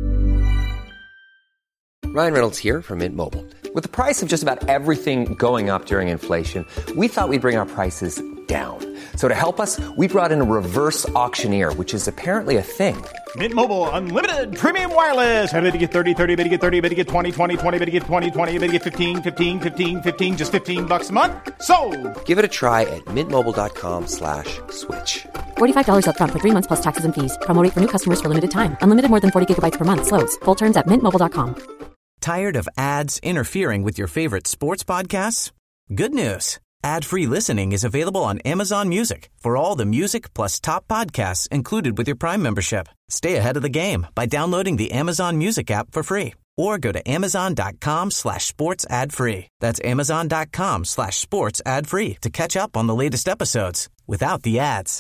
Ryan Reynolds here from Mint Mobile. With the price of just about everything going up during inflation, we thought we'd bring our prices down. So to help us, we brought in a reverse auctioneer, which is apparently a thing. Mint Mobile Unlimited Premium Wireless. How to get 30, 30, bit to get 30, bit to get 20, 20, 20, bit to get 20, 20, bit to get 15, 15, 15, 15, just $15 a month? Sold! Give it a try at mintmobile.com/switch. $45 up front for 3 months plus taxes and fees. Promo rate for new customers for limited time. Unlimited more than 40 gigabytes per month. Slows full terms at mintmobile.com. Tired of ads interfering with your favorite sports podcasts? Good news. Ad-free listening is available on Amazon Music for all the music plus top podcasts included with your Prime membership. Stay ahead of the game by downloading the Amazon Music app for free or go to amazon.com/sports ad free. That's amazon.com/sports ad free to catch up on the latest episodes without the ads.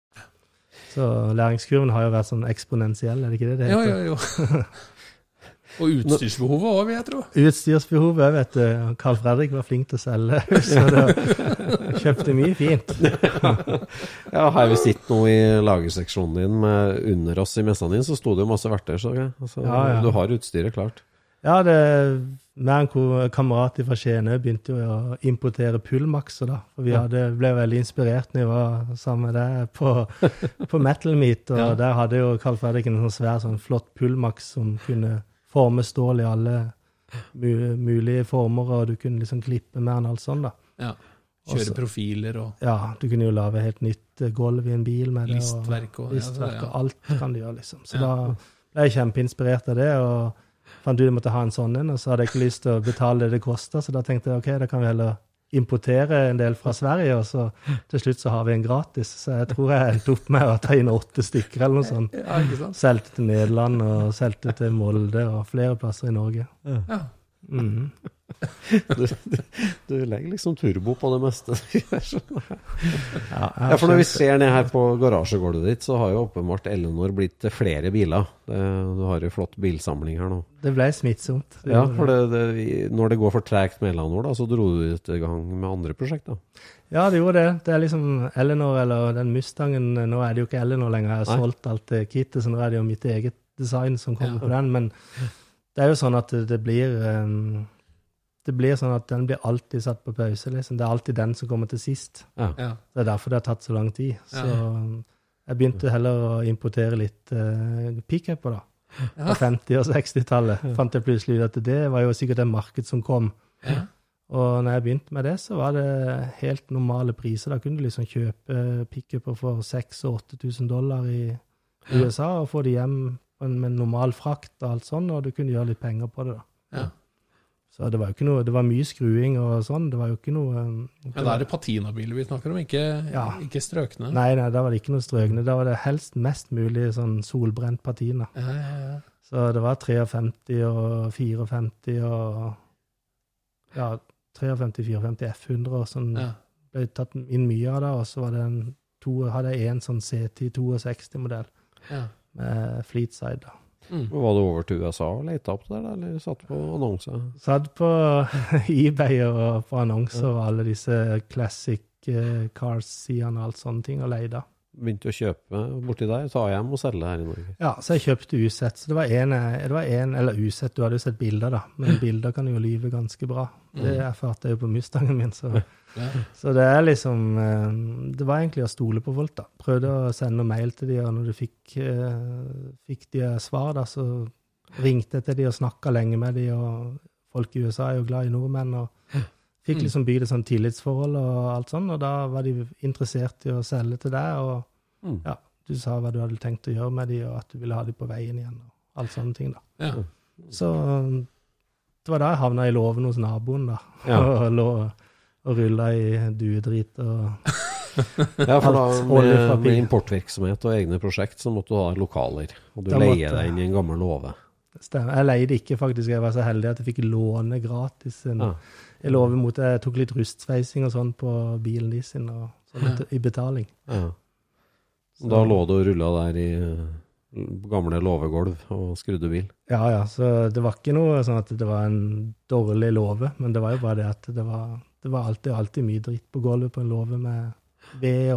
Så læringskurven har jo vært sånn eksponentiell, er det ikke det heter? Jo. Og utstyrsbehovet også, vil jeg tro. Utstyrsbehovet, vet du. Carl Fredrik var flink til å selge, så da kjøpte mye fint. Ja, her vi sitter nå i lagerseksjonen din med under oss i messene din, så stod det jo masse verktøy, så altså, du har utstyret klart. Ja, med en kamerat fra Skjene begynte jo å importere pullmakser da, for vi ble veldig inspirert når vi var sammen med det på Metal Meet, og der hadde jo Carl Fredrik en sånn svær, sånn flott pullmaks som kunne forme stål i alle mulige former, og du kunne liksom klippe med den alt sånn da. Ja, kjøre profiler og... Ja, du kunne jo lave helt nytt gulv i en bil med det. Listverk og alt kan du gjøre liksom. Så da ble jeg kjempeinspirert av det, og fant du måtte ha en sånn en, og så hadde jeg ikke lyst til å betale det kostet, så da tenkte jeg, ok, da kan vi heller importere en del fra Sverige, og så til slutt så har vi en gratis, så jeg tror jeg endte opp med å ta inn 8 stykker eller noe sånt. Ja, ikke sant? Selte til Nederland, og selte til Molde, og flere plasser i Norge. Ja. Du legger liksom turbo på det meste. For når vi ser ned her på garasjegulvet ditt, så har jo åpenbart Eleanor blitt flere biler. Du har jo flott bilsamling her nå. Det ble smittsomt. Ja, for når det går for tregt med Eleanor da, så dro du ut i gang med andre prosjekter. Ja, det gjorde det. Det er liksom Eleanor, eller den Mustangen, nå er det jo ikke Eleanor lenger, jeg har solgt alt det kittet, så nå er det jo mitt eget design som kommer på den, men det er jo sånn at det blir sånn at den blir alltid satt på pause, liksom. Det er alltid den som kommer til sist. Ja. Det er derfor det har tatt så lang tid. Så jeg begynte heller å importere litt pick-uper da. På 50- og 60-tallet. Fant jeg plutselig ut at det var jo sikkert en marked som kom. Ja. Og når jeg begynte med det, så var det helt normale priser. Da kunne du liksom kjøpe pick-uper for $6,000-8,000 i USA, og få det hjem med normal frakt og alt sånn, og du kunne gjøre litt penger på det da. Ja. Så det var jo ikke noe, det var mye skruing og sånn, det var jo ikke noe... Ja, da er det patinabiler vi snakker om, ikke strøkne. Nei, da var det ikke noe strøkne, da var det helst mest mulig sånn solbrent patina. Ja. Så det var 53 og 54 og... Ja, 53, 54, F100 og sånn, ble tatt inn mye av det, og så var det hadde jeg en sånn CT 62-modell med Fleetside da. Var du over til USA og lette opp der, eller satt på annonser? Satt på eBay og på annonser og alle disse classic cars-sidene og alt sånne ting og leide. Begynte å kjøpe borti der, ta hjem og selge her i Norge? Ja, så jeg kjøpte usett. Så det var en eller usett, du hadde jo sett bilder da, men bilder kan jo lyve ganske bra. Det erfarte jeg jo på Mustangen min, så det er liksom, det var egentlig å stole på folk da. Prøvde å sende mail til de, og når du fikk de svar da, så ringte jeg til de og snakket lenge med de, og folk i USA er jo glad i nordmenn, og fikk liksom bygd et sånn tillitsforhold og alt sånn, og da var de interessert i å selge til deg, og ja, du sa hva du hadde tenkt å gjøre med de, og at du ville ha de på veien igjen, og alt sånne ting da. Ja. Så det var da jeg havnet i låven hos naboen da, og lå og rullet i duedrit og ja, for da med importvirksomhet og egne prosjekt så måtte du ha lokaler, og du leier deg inn i en gammel låve. Stemmer. Jeg leide ikke faktisk, jeg var så heldig at jeg fikk låne gratis. Jeg lover mot, jeg tok litt rustsveising og sånn på bilen de sin, og sånn i betaling. Ja. Da lå du og rullet der i gamle låvegolv og skrudde bil? Ja, så det var ikke noe sånn at det var en dårlig låve, men det var jo bare det at det var alltid mye dritt på gulvet på en låve med ved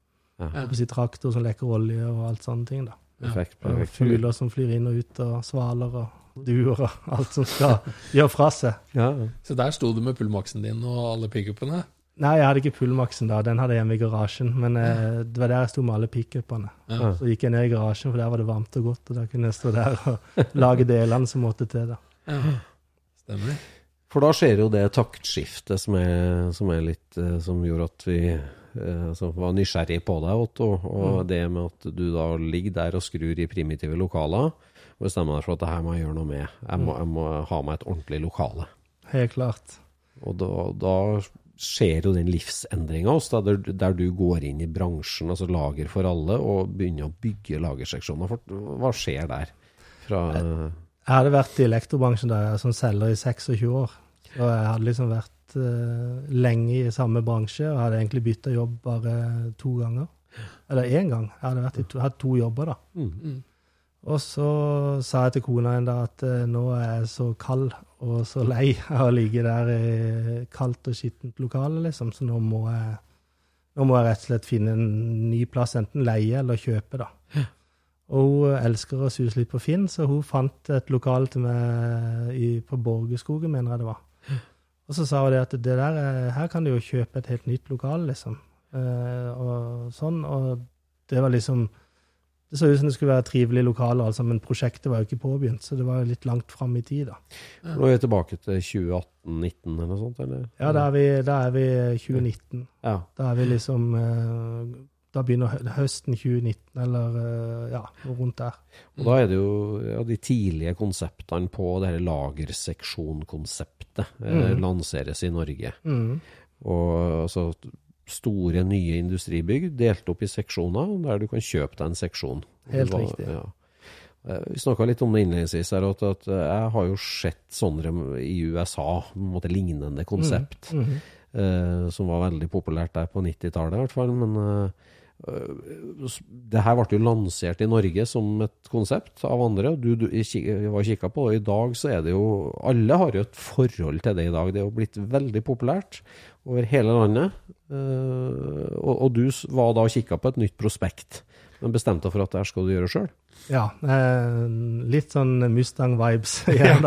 og traktor som lekker olje og alt sånne ting da. Perfekt. Fugler som flyr inn og ut, og svaler og duer og alt som skal gjøre fra seg. Ja. Så der stod du med pullmaksen din og alle pick-upene? Nei, jeg hadde ikke pullmaksen da, den hadde jeg hjemme i garasjen, men det var der jeg stod med alle pick-upene. Ja. Så gikk jeg ned i garasjen, for der var det varmt og godt, og da kunne jeg stå der og lage delene som måtte til da. Ja, stemmer det. For da skjer jo det taktskiftet som er litt, som gjorde at vi var nysgjerrig på deg, Otto, og det med at du da ligger der og skrur i primitive lokaler, og bestemmer deg for at det her må jeg gjøre noe med. Jeg må ha meg et ordentlig lokale. Helt klart. Og da skjer jo den livsendringen også, der du går inn i bransjen, altså lager for alle, og begynner å bygge lagerseksjoner. Hva skjer der? Jeg hadde vært i elektrobransjen da jeg som selger i 26 år, og jeg hadde liksom vært lenge i samme bransje, og hadde egentlig byttet jobb bare 2 ganger. Eller 1 gang. Jeg hadde hatt 2 jobber da. Og så sa jeg til kona en dag at nå er jeg så kald og så lei av å ligge der i kaldt og skittent lokale, liksom. Så nå må jeg rett og slett finne en ny plass, enten leie eller kjøpe, da. Og hun elsker å suse litt på Finn, så hun fant et lokale til meg på Borgeskogen, mener jeg det var. Og så sa hun det at det der, her kan du jo kjøpe et helt nytt lokale, liksom. Og sånn, og det var liksom... Det så ut som det skulle være trivelige lokaler, altså, men prosjektet var jo ikke påbegynt, så det var litt langt frem i tid, da. Nå er vi tilbake til 2018-19 eller noe sånt, eller? Ja, da er vi 2019. Ja. Da er vi liksom, da begynner høsten 2019, eller ja, rundt der. Og da er det jo de tidlige konseptene på det her lagerseksjon-konseptet lanseres i Norge. Og altså... store nye industribygg delt opp i seksjoner, der du kan kjøpe deg en seksjon. Helt riktig. Ja. Vi snakket litt om det innledningsvis her, at jeg har jo sett sånne i USA, på en måte lignende konsept, som var veldig populært der på 90-tallet i hvert fall, men det her ble jo lansert i Norge som et konsept av andre, og du var kikket på det. I dag så er det jo, alle har jo et forhold til det i dag, det er jo blitt veldig populært over hele landet, og du var da og kikket på et nytt prospekt, men bestemte for at det her skal du gjøre selv. Ja, litt sånn Mustang-vibes igjen da.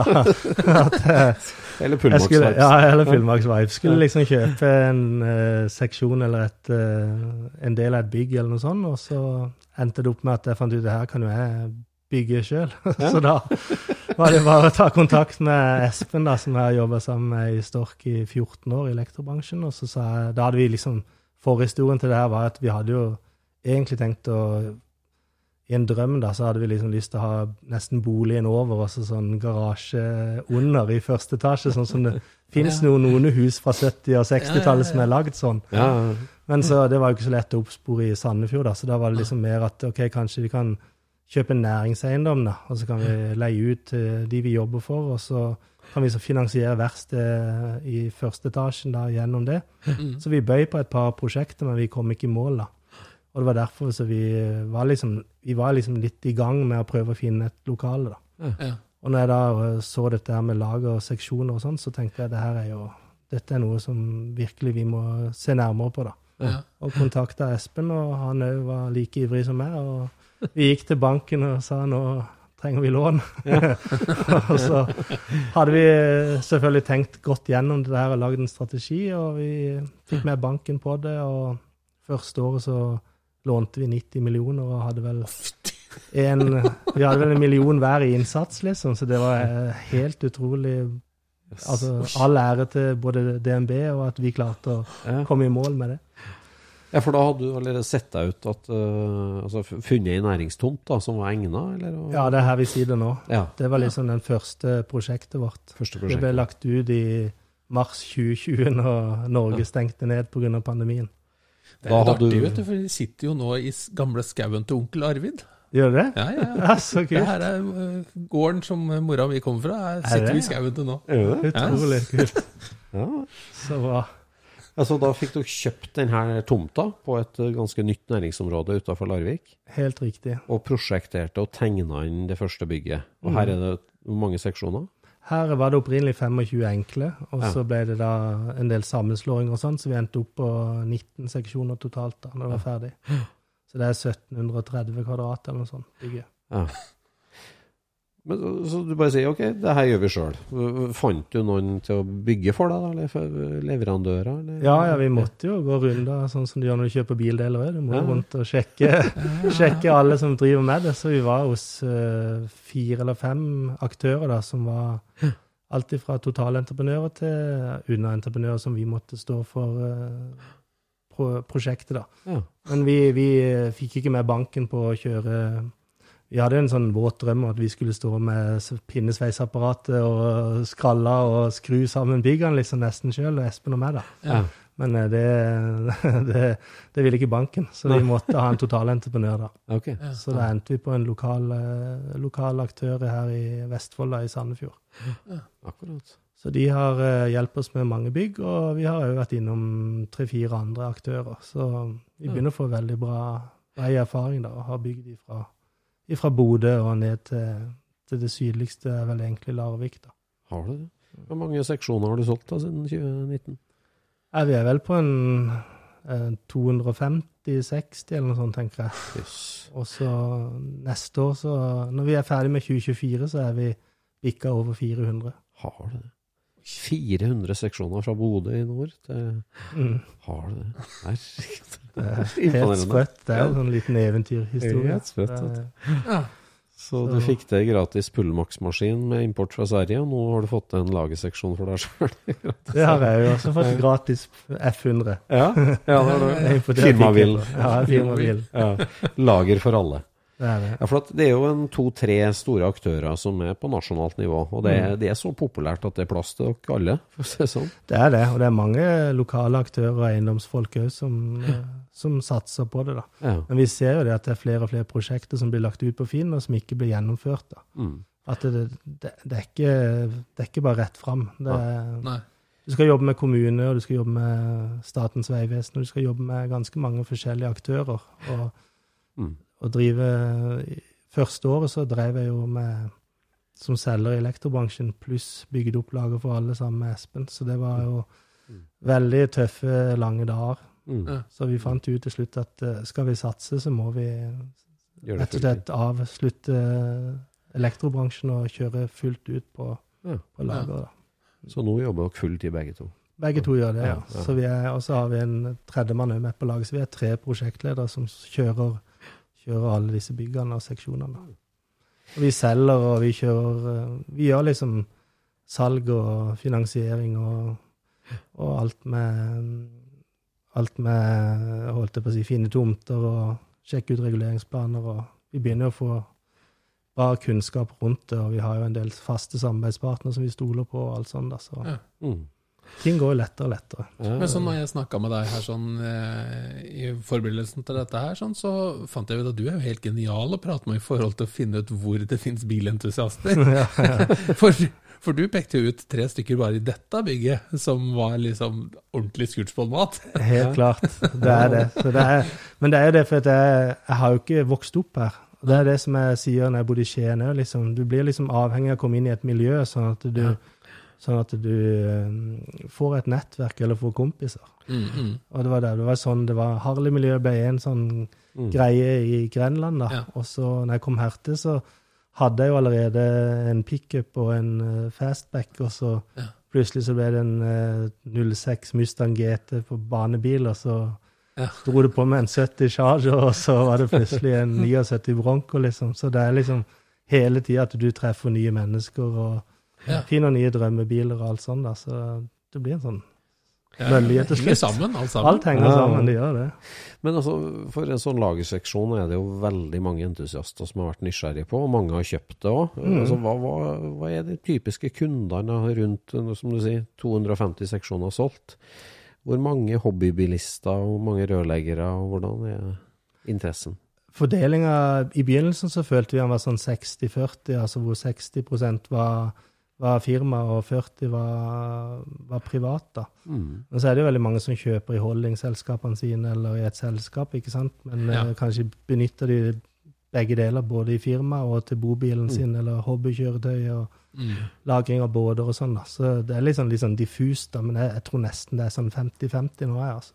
Eller Fullmaks-vibes. Ja, eller Fullmaks-vibes. Skulle liksom kjøpe en seksjon eller en del av et bygg eller noe sånt, og så endte det opp med at jeg fant ut det her kan jo jeg bygge selv. Så da var det bare å ta kontakt med Espen da, som jeg har jobbet sammen med i Stork i 14 år i elektrobransjen, og så sa jeg, da hadde vi liksom, forhistorien til det her var at vi hadde jo egentlig tenkt å i en drøm da, så hadde vi liksom lyst til å ha nesten boligen over, og så sånn garasje under i første etasje, sånn som det finnes noen hus fra 70- og 60-tallet som er laget sånn. Men så, det var jo ikke så lett å oppspore i Sandefjord da, så da var det liksom mer at, ok, kanskje vi kan kjøpe en næringseiendom da, og så kan vi leie ut de vi jobber for, og så kan vi så finansiere verksted i første etasjen da, gjennom det. Så vi bøy på et par prosjekter, men vi kom ikke i mål da. Og det var derfor så vi var liksom litt i gang med å prøve å finne et lokale da. Og når jeg da så dette her med lager og seksjoner og sånn, så tenkte jeg dette er noe som virkelig vi må se nærmere på da. Og kontaktet Espen, og han var like ivrig som meg, og vi gikk til banken og sa nå trenger vi lån. Og så hadde vi selvfølgelig tenkt godt gjennom det her og laget en strategi, og vi fikk med banken på det, og første året så lånte vi 90 millioner, og hadde vel vi hadde vel 1 million hver i innsats, liksom, så det var helt utrolig, altså all ære til både DNB, og at vi klarte å komme i mål med det. Ja, for da hadde du allerede sett deg ut at, altså funnet en næringstomt da, som var egnet, eller? Ja, det er her vi sier det nå. Det var liksom den første prosjektet vårt. Det ble lagt ut i mars 2020, når Norge stengte ned på grunn av pandemien. Det er artig, vet du, for de sitter jo nå i gamle skauen til onkel Arvid. Gjør det? Ja. Så kult. Det her er gården som mora mi kom fra, sitter vi i skauen til nå. Utrolig kult. Så bra. Altså, da fikk du kjøpt denne tomta på et ganske nytt næringsområde utenfor Larvik. Helt riktig. Og prosjekterte og tegnet inn det første bygget. Og her er det mange seksjoner? Her var det opprinnelig 25 enkle, og så ble det da en del sammenslåinger og sånn, så vi endte opp på 19 seksjoner totalt da, når det var ferdig. Så det er 1730 kvadrat eller noe sånt bygget. Men så du bare sier, ok, det her gjør vi selv. Fant du noen til å bygge for deg, eller leverandører? Eller? Ja, vi måtte jo gå runder, sånn som du gjør når du kjøper bildeler. Du må rundt og sjekke alle som driver med det. Så vi var hos 4 eller 5 aktører da, som var alt fra totalentreprenører til underentreprenører som vi måtte stå for prosjektet da. Men vi fikk ikke med banken på å kjøre. Vi hadde en sånn våt drøm at vi skulle stå med pinnesveisapparatet og skralla og skru sammen byggene liksom nesten selv, og Espen og meg da. Men det ville ikke banken, så vi måtte ha en totalentreprenør da. Så da endte vi på en lokal aktør her i Vestfold da, i Sandefjord. Akkurat. Så de har hjulpet oss med mange bygg, og vi har jo vært innom 3-4 andre aktører. Så vi begynner å få veldig bra erfaring da, og har bygd de fra fra Bodø og ned til det sydligste, vel egentlig Larvik da. Har du det? Hvor mange seksjoner har du solgt da siden 2019? Vi vel på en 250-60 eller noe sånt, tenker jeg. Yes. Og så neste år, så, når vi ferdig med 2024, så vi bikket over 400. Har du det? 400 seksjoner fra Bodø i nord til... Har du det? Det helt sprøtt. Det en sånn liten eventyrhistorie. Helt sprøtt. Så du fikk det gratis Pullmax-maskin med import fra Sverige, og nå har du fått en lagerseksjon for deg selv. Det har jeg jo også fått gratis F100. Ja, det har du. Firmabil. Ja, firmabil. Ja, lager for alle. Det det. Ja, for det jo 2-3 store aktører som på nasjonalt nivå, og det så populært at det plass til dere alle, for å si det sånn. Det det, og det mange lokale aktører og eiendomsfolk også som satser på det da. Ja. Men vi ser jo det at det flere og flere prosjekter som blir lagt ut på Finn, og som ikke blir gjennomført da. At det ikke bare rett frem. Nei. Du skal jobbe med kommune, og du skal jobbe med Statens Vegvesen, og du skal jobbe med ganske mange forskjellige aktører, og drive første året så drev jeg jo med som selger i elektrobransjen pluss bygget opp lager for alle sammen med Espen, så det var jo veldig tøffe, lange dager. Så vi fant ut til slutt at skal vi satse, så må vi rett og slett avslutte elektrobransjen og kjøre fullt ut på lager. Da. Så nå jobber dere fullt i begge to? Begge to gjør det, ja. Så og så har vi en tredjemann med på laget, så vi 3 prosjektledere som kjører alle disse byggene og seksjonene. Og vi selger, og vi gjør liksom salg og finansiering og alt med holdt jeg på å si, fine tomter og sjekke ut reguleringsplaner, og vi begynner å få bra kunnskap rundt det, og vi har jo en del faste samarbeidspartnere som vi stoler på og alt sånt da, så... Ting går lettere og lettere. Men så når jeg snakket med deg her sånn, i forberedelsen til dette her, sånn, så fant jeg ut at du jo helt genial å prate med i forhold til å finne ut hvor det finnes bilentusiaster. For du pekte jo ut 3 stykker bare i dette bygget, som var liksom ordentlig skurtspålmat. Helt klart, det det. Så men det jo det, for jeg har jo ikke vokst opp her. Og det det som jeg sier når jeg bodde i Skien, liksom, du blir liksom avhengig av å komme inn i et miljø, sånn at du får et nettverk eller får kompiser. Og det var sånn, det var Harley-miljøet ble en sånn greie i Grenland da. Og så når jeg kom her til, så hadde jeg jo allerede en pick-up og en fastback, og så plutselig så ble det en 06 Mustang GT på banebil, og så dro det på med en 70 Charger, og så var det plutselig en 79 Bronco, liksom. Så det liksom hele tiden at du treffer nye mennesker, og finner nye drømmebiler og alt sånt da, så det blir en sånn mølje til slutt. Alt henger sammen, det gjør det. Men altså, for en sånn lagerseksjon det jo veldig mange entusiaster som har vært nysgjerrige på, og mange har kjøpt det også. Altså, hva de typiske kundene rundt, som du sier, 250 seksjoner solgt? Hvor mange hobbybilister og mange rørleggere, og hvordan interessen? Fordelingen i begynnelsen så følte vi han var sånn 60-40, altså hvor 60% var firma, og 40 var privat da. Men så det jo veldig mange som kjøper i holdingselskapene sine, eller i et selskap, ikke sant? Men kanskje benytter de begge deler, både i firma og til bobilen sin, eller hobbykjøretøy, og lagring av båder og sånn da. Så det litt sånn diffust da, men jeg tror nesten det sånn 50-50 nå altså.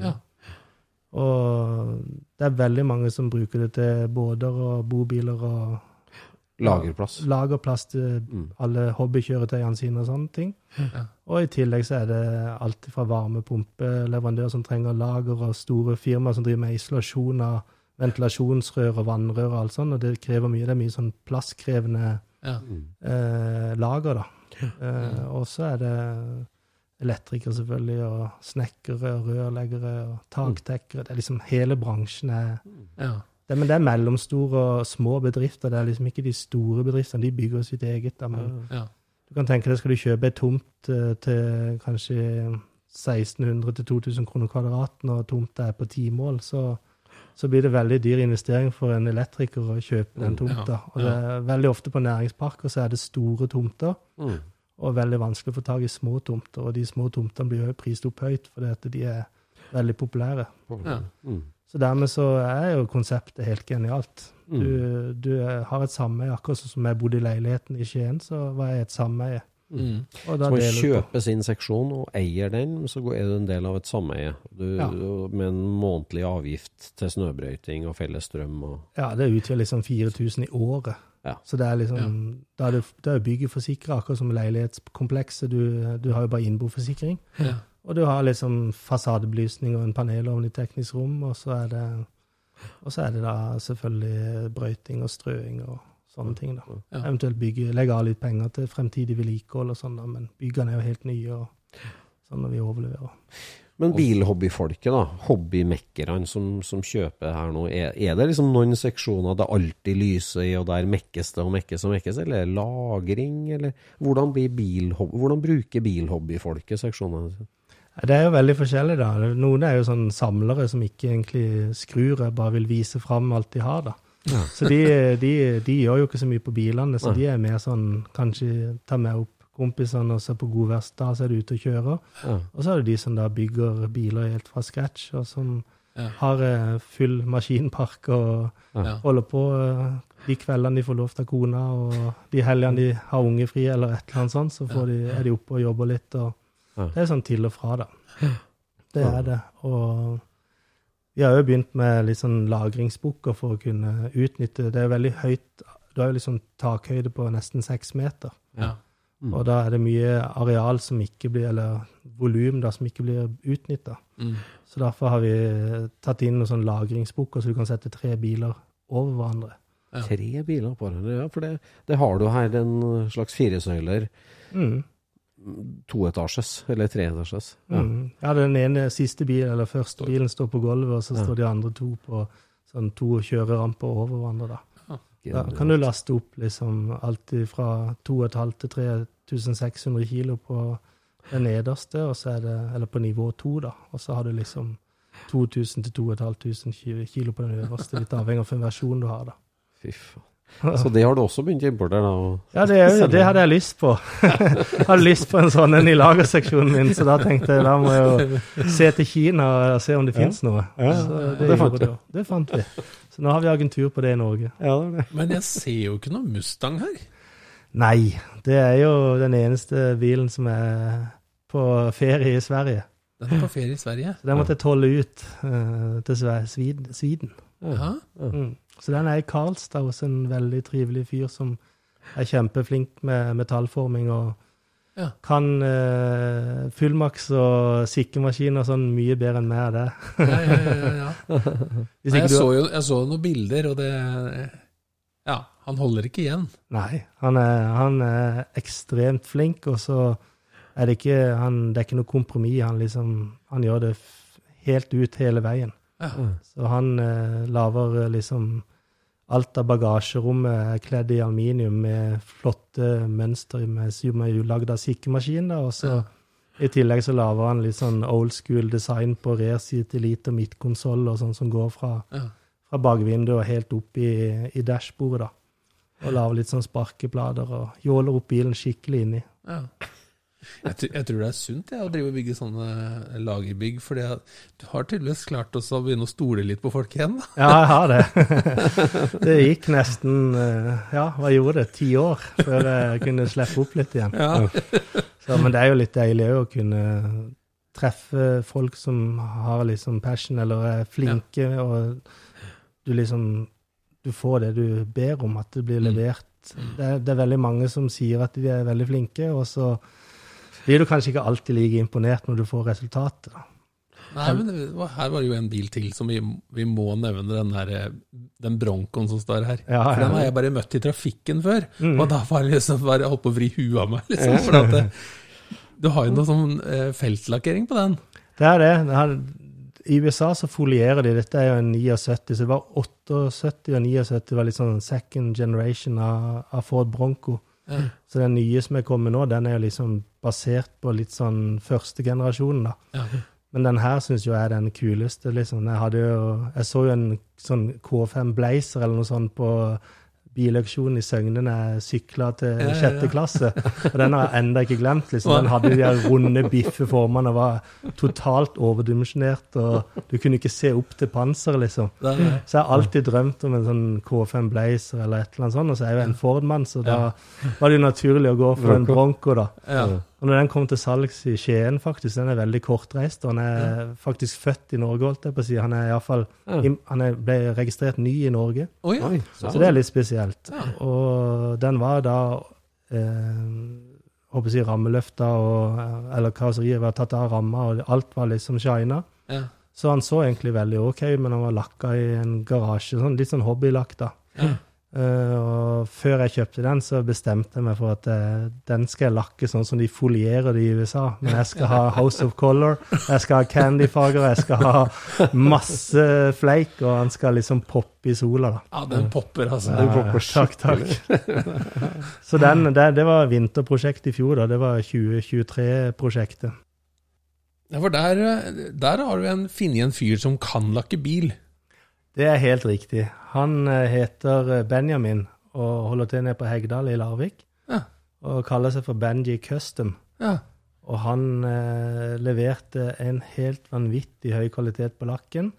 Og det veldig mange som bruker det til båder og bobiler og lagerplass til alle hobbykjøretøyene sine og sånne ting. Og i tillegg så det alt fra varmepumpeleverandører som trenger lager, og store firmaer som driver med isolasjon av ventilasjonsrør og vannrør og alt sånt, og det krever mye, det mye sånn plasskrevende lager da. Og så det elektrikere selvfølgelig, og snekkere, og rørleggere, og taktekkere. Det liksom hele bransjen men det mellomstore og små bedrifter, det liksom ikke de store bedriftene, de bygger sitt eget da, men du kan tenke deg, skal du kjøpe et tomt til kanskje 1600 til 2000 kroner kvadraten, og tomt på 10 mål, så blir det veldig dyr investering for en elektriker å kjøpe den tomta. Og det veldig ofte på næringsparker så det store tomter, og veldig vanskelig å få tag i små tomter, og de små tomtene blir jo prist opp høyt, fordi at de veldig populære. Så dermed så jo konseptet helt genialt. Du har et sameie, akkurat som jeg bodde i leiligheten i Skien, så var jeg et sameie. Så man kjøper sin seksjon og eier den, så du en del av et sameie. Med en månedlig avgift til snøbrøyting og felles strøm. Ja, det utgjør liksom 4 000 i året. Ja. Så det liksom, da det byggeforsikret, akkurat som leilighetskomplekset. Du har jo bare innboforsikring. Ja. Og du har liksom fasadebelysning og en panelovn i teknisk rom, og så det da selvfølgelig brøyting og strøing og sånne ting da. Ja. Eventuelt legge av litt penger til fremtidig vedlikehold og sånn da, men byggene jo helt nye og sånn når vi overleverer. Men bilhobbyfolket da, hobbymekkerne som kjøper her nå, det liksom noen seksjoner det alltid lyser i, og der mekkes det og mekkes, eller lagring, eller hvordan bruker bilhobbyfolket seksjonene? Det jo veldig forskjellig da. Noen jo sånn samlere som ikke egentlig skrur, bare vil vise frem alt de har da. Ja. Så de gjør jo ikke så mye på bilene, så de mer sånn, kanskje ta med opp kompisene og se på god verst, da så de ute og kjører. Ja. Og så det de som da bygger biler helt fra scratch, og som har full maskinpark og holder på de kveldene de får lov til kona, og de helgene de har ungefri eller et eller annet sånt, så de oppe og jobber litt, og det sånn til og fra da. Det det, og vi har jo begynt med litt sånn lagringsbukker for å kunne utnytte. Det veldig høyt, du har jo liksom takhøyde på nesten 6 meter. Ja. Og da det mye areal som ikke blir, eller volum da, som ikke blir utnyttet. Så derfor har vi tatt inn noen sånn lagringsbukker, så du kan sette 3 biler over hverandre. Ja. 3 biler på hverandre, ja, for det har du her, en slags 4-søyler. 2-etasjes, eller 3-etasjes. Ja. Ja, den ene siste bilen, eller første bilen står på gulvet, og så står de andre 2 på sånn 2 kjøreramper over hverandre da. Da kan du laste opp liksom alltid fra 2,5 til 3600 kilo på det nederste, og så eller på nivå 2 da, og så har du liksom 2000 til 2500 kilo på den øverste, litt avhengig av en versjon du har da. Fy faen. Så det har du også begynt å importere da? Ja, det hadde jeg lyst på. Jeg hadde lyst på en sånn i lagerseksjonen min, så da tenkte jeg, da må jeg jo se til Kina og se om det finnes noe. Ja, så det fant vi. Så nå har vi agentur på det i Norge. Ja, det. Men jeg ser jo ikke noe Mustang her. Nei, det jo den eneste bilen som på ferie i Sverige. Den på ferie i Sverige? Så den måtte jeg tolle ut til Sweden. Ja. Så den i Karlstad hos en veldig trivelig fyr som kjempeflink med metallforming og kan fullmaks og sikkemaskiner sånn mye bedre enn meg det. Ja. Jeg så noen bilder, og det han holder ikke igjen. Nei, han ekstremt flink, og så det ikke, det ikke noe kompromiss. Han gjør det helt ut hele veien. Ja. Så han laver liksom alt av bagasjerommet kledd i aluminium med flotte mønster som laget av sikkemaskin, og så i tillegg så laver han litt sånn old school design på rear-satellitt og midtkonsol og sånn som går fra bakvinduet og helt opp i dashbordet da, og laver litt sånn sparkeplader og jåler opp bilen skikkelig inni. Ja. Jeg tror det sunt å drive og bygge sånne lagerbygg, for du har tydeligvis klart å begynne å stole litt på folk igjen da. Ja, jeg har det. Det gikk nesten, hva gjorde det? 10 år før jeg kunne slippe opp litt igjen. Ja. Så, men det jo litt deilig å kunne treffe folk som har liksom passion eller flinke, og du får det du ber om, at det blir levert. Det veldig mange som sier at de veldig flinke, og så blir du kanskje ikke alltid like imponert når du får resultatet da. Nei, men her var det jo en bil til som vi må nevne, den Broncoen som står her. Ja, for den har jeg bare møtt i trafikken før, og da var det liksom bare holdt på å vri huet av meg, liksom, for at du har jo noe sånn feltlakkering på den. Det det. I USA så folierer de, dette jo en 79, så det var 78 og 79 var litt sånn second generation av Ford Bronco. Ja. Så den nye som kommet nå, den jo liksom basert på litt sånn første generasjonen da. Ja. Men den her synes jo jeg den kuleste liksom. Jeg så jo en sånn K5 Blazer eller noe sånt på bilauksjonen I Søgnen jeg syklet til 6. klasse, og den har jeg enda ikke glemt. Liksom. Den hadde de der runde biffeformene og var totalt overdimensjonert, og du kunne ikke se opp til panser, liksom. Så jeg har alltid drømt om en sånn K5 Blazer eller et eller annet sånt, og så er jeg jo en Ford-mann, så da var det jo naturlig å gå for en Bronco, da. Og når den kom til salgs I Skien, faktisk, den veldig kortreist, og han faktisk født I Norge, holdt jeg på å si. Han I hvert fall, han ble registrert ny I Norge. Så det litt spesielt. Og den var da, håper jeg rammeløfta, eller karosseriet var tatt av ramma, og alt var liksom shina. Så han så egentlig veldig ok, men han var lakket I en garasje, litt sånn hobbylakk da. Og før jeg kjøpte den, så bestemte jeg meg for at den skal jeg lakke sånn som de folierer det I USA. Men jeg skal ha House of Color, jeg skal ha candyfarger, jeg skal ha masse flake, og han skal liksom poppe I sola da. Ja, den popper altså. Den popper takk. Så det var vinterprosjekt I fjor da, det var 2023-prosjektet. Ja, for der har du finnet en fyr som kan lakke bil. Det helt riktig. Han heter Benjamin og holder til nede på Hegdal I Larvik. Og kaller seg for Benji Custom. Og han leverte en helt vanvittig høy kvalitet på lakken.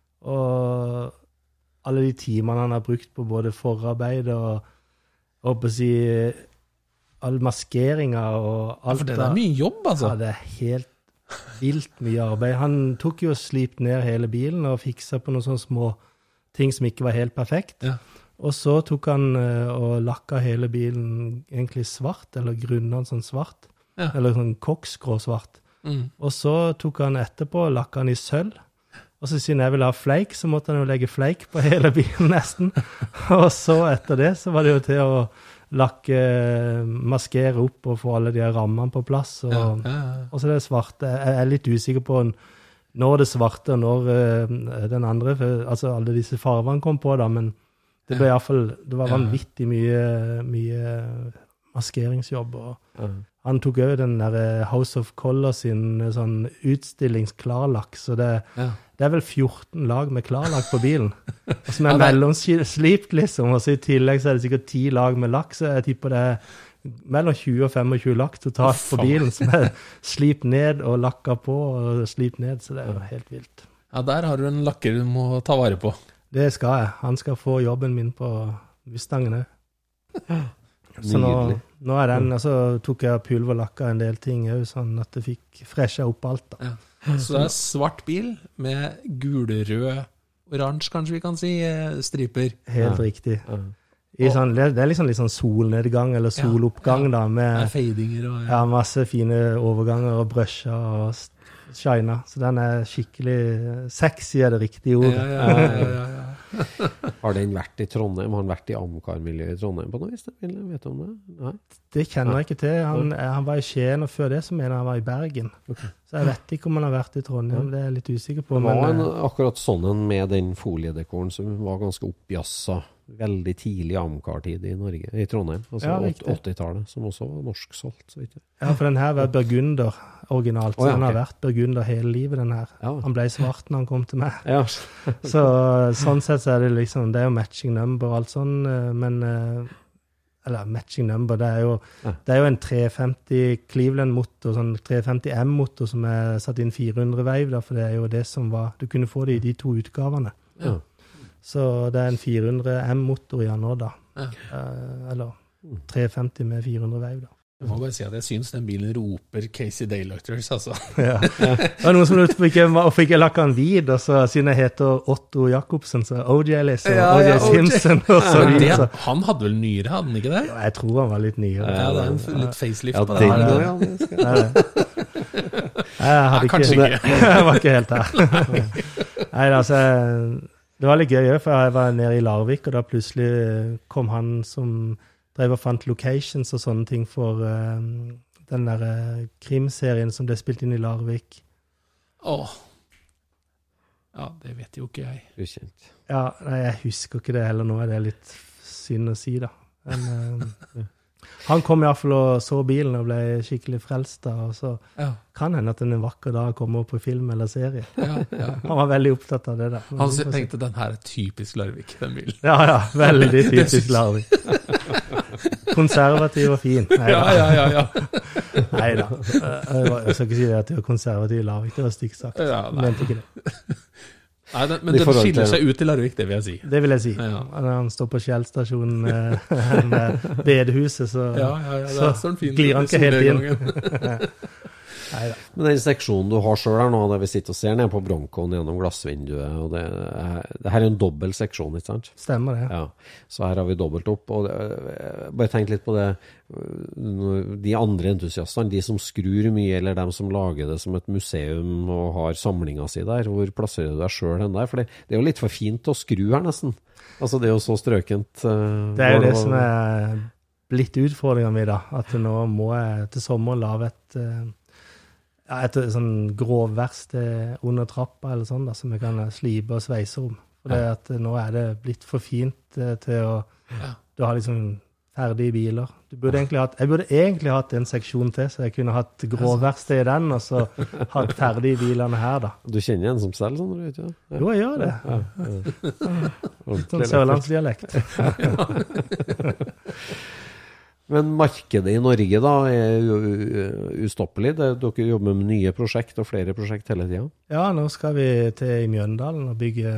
Og alle de timene han har brukt på både forarbeid og på å si all maskeringer og alt. For det mye jobb, altså. Ja, det helt vilt mye arbeid. Han tok jo og slipt ned hele bilen og fikset på noen sånne små ting som ikke var helt perfekt. Og så tok han og lakket hele bilen egentlig svart, eller grunnet sånn svart, eller sånn koksgrå svart. Og så tok han etterpå og lakket han I sølv. Og så siden jeg ville ha fleik, så måtte han jo legge fleik på hele bilen nesten. Og så etter det, så var det jo til å maskere opp og få alle de rammene på plass. Og så det svarte. Jeg litt usikker på når det svarte og når den andre, altså alle disse farvene kom på da, men det ble I hvert fall, det var vanvittig mye maskeringsjobb. Og han tok jo den der House of Color sin sånn utstillingsklarlakk, så det vel 14 lag med klarlakk på bilen, som mellomslipt liksom, og så I tillegg så det sikkert 10 lag med lakk, så jeg tipper det mellom 20 og 25 lakk totalt på bilen, som slipt ned og lakket på og slipt ned, så det jo helt vilt. Ja, der har du en lakker du må ta vare på. Det skal jeg. Han skal få jobben min på Mustangen også. Så nå den, og så tok jeg pulverlakket en del ting også, sånn at det fikk freshet opp alt da. Så det svart bil med gulrød, oransje kanskje vi kan si, striper. Helt riktig. Sånn, det liksom litt sånn solnedgang eller soloppgang da, med fadinger og masse fine overganger og brøsjer og shina, så den skikkelig sexy det riktige ordet. Har den vært I Trondheim? Har han vært I Amcar-miljøet I Trondheim på noe vis? Vet du om det? Nei? Det kjenner jeg ikke til. Han var I Skien, og før det så mener han var I Bergen. Så jeg vet ikke om han har vært I Trondheim, det jeg litt usikker på. Det var akkurat sånn med den foliedekoren som var ganske oppjassa veldig tidlig Amcar-tid I Norge, I Trondheim, altså 80-tallet, som også var norsk solgt, så vidt. Ja, for den her var Burgunder originalt, så han har vært Burgunder hele livet, den her. Han ble svart når han kom til meg. Så sånn sett så det liksom, det jo matching number og alt sånn, men eller matching number, det jo en 350 Cleveland-motor, sånn 350 M-motor som satt inn 400 veiv, for det jo det som var, du kunne få det I de 2 utgavene. Så det en 400 M-motor I han nå da. Eller 350 med 400 veiv da. Jeg må bare si at jeg synes den bilen roper Casey Daylighters, altså. Det var noen som lurte på hvorfor ikke lakket han vid, og så siden jeg heter Otto Jacobsen, så OJ Ellis og OJ Simpson og så videre. Han hadde vel nyere, hadde han ikke det? Jeg tror han var litt nyere. Ja, det en litt facelift på det. Kanskje ikke. Jeg var ikke helt der. Nei, altså... Det var litt gøy, for jeg var nede I Larvik, og da plutselig kom han som drev og fant locations og sånne ting for den der krimserien som ble spilt inn I Larvik. Ja, det vet jo ikke jeg. Ukjent. Ja, nei, jeg husker ikke det heller nå, det litt synd å si da. Men, Han kom i hvert fall og så bilen og ble skikkelig frelst da, og så kan hende at en vakker dag kommer på film eller serie. Han var veldig opptatt av det der. Han tenkte, den her typisk Larvik, den bilen. Ja, veldig typisk Larvik. Konservativ og fin. Ja. Neida, jeg skal ikke si det at jeg var konservativ i Larvik, det var stygt sagt. Jeg mente ikke det. Nei, men den skiller seg ut i Larvik, det vil jeg si. Det vil jeg si. Når han står på Kjellstasjonen med bedehuset, så glir han ikke helt inn. Men den seksjonen du har selv her nå, der vi sitter og ser ned på Broncoen gjennom glassvinduet, og det her en dobbelt seksjon, ikke sant? Stemmer det. Ja, så her har vi dobbelt opp, og bare tenk litt på det, de andre entusiastene, de som skrur mye, eller de som lager det som et museum og har samlinga si der, hvor plasserer du deg selv den der? For det er jo litt for fint å skru her nesten. Altså det er jo så strøkent. Det er jo det som blitt utfordringen min da, at nå må jeg til sommer lave et sånn grovverksted under trappa eller sånn da, som jeg kan slipe og sveise om. For det at nå det blitt for fint til å du har liksom ferdige biler. Jeg burde egentlig hatt en seksjon til, så jeg kunne hatt grovverksted i den, og så hatt ferdige bilene her da. Du kjenner en som selv, sånn, du vet jo? Jo, jeg gjør det. Sånn sørlandsdialekt. Men markedet i Norge da jo ustoppelig. Dere jobber med nye prosjekt og flere prosjekt hele tiden. Ja, nå skal vi til i Mjøndalen og bygge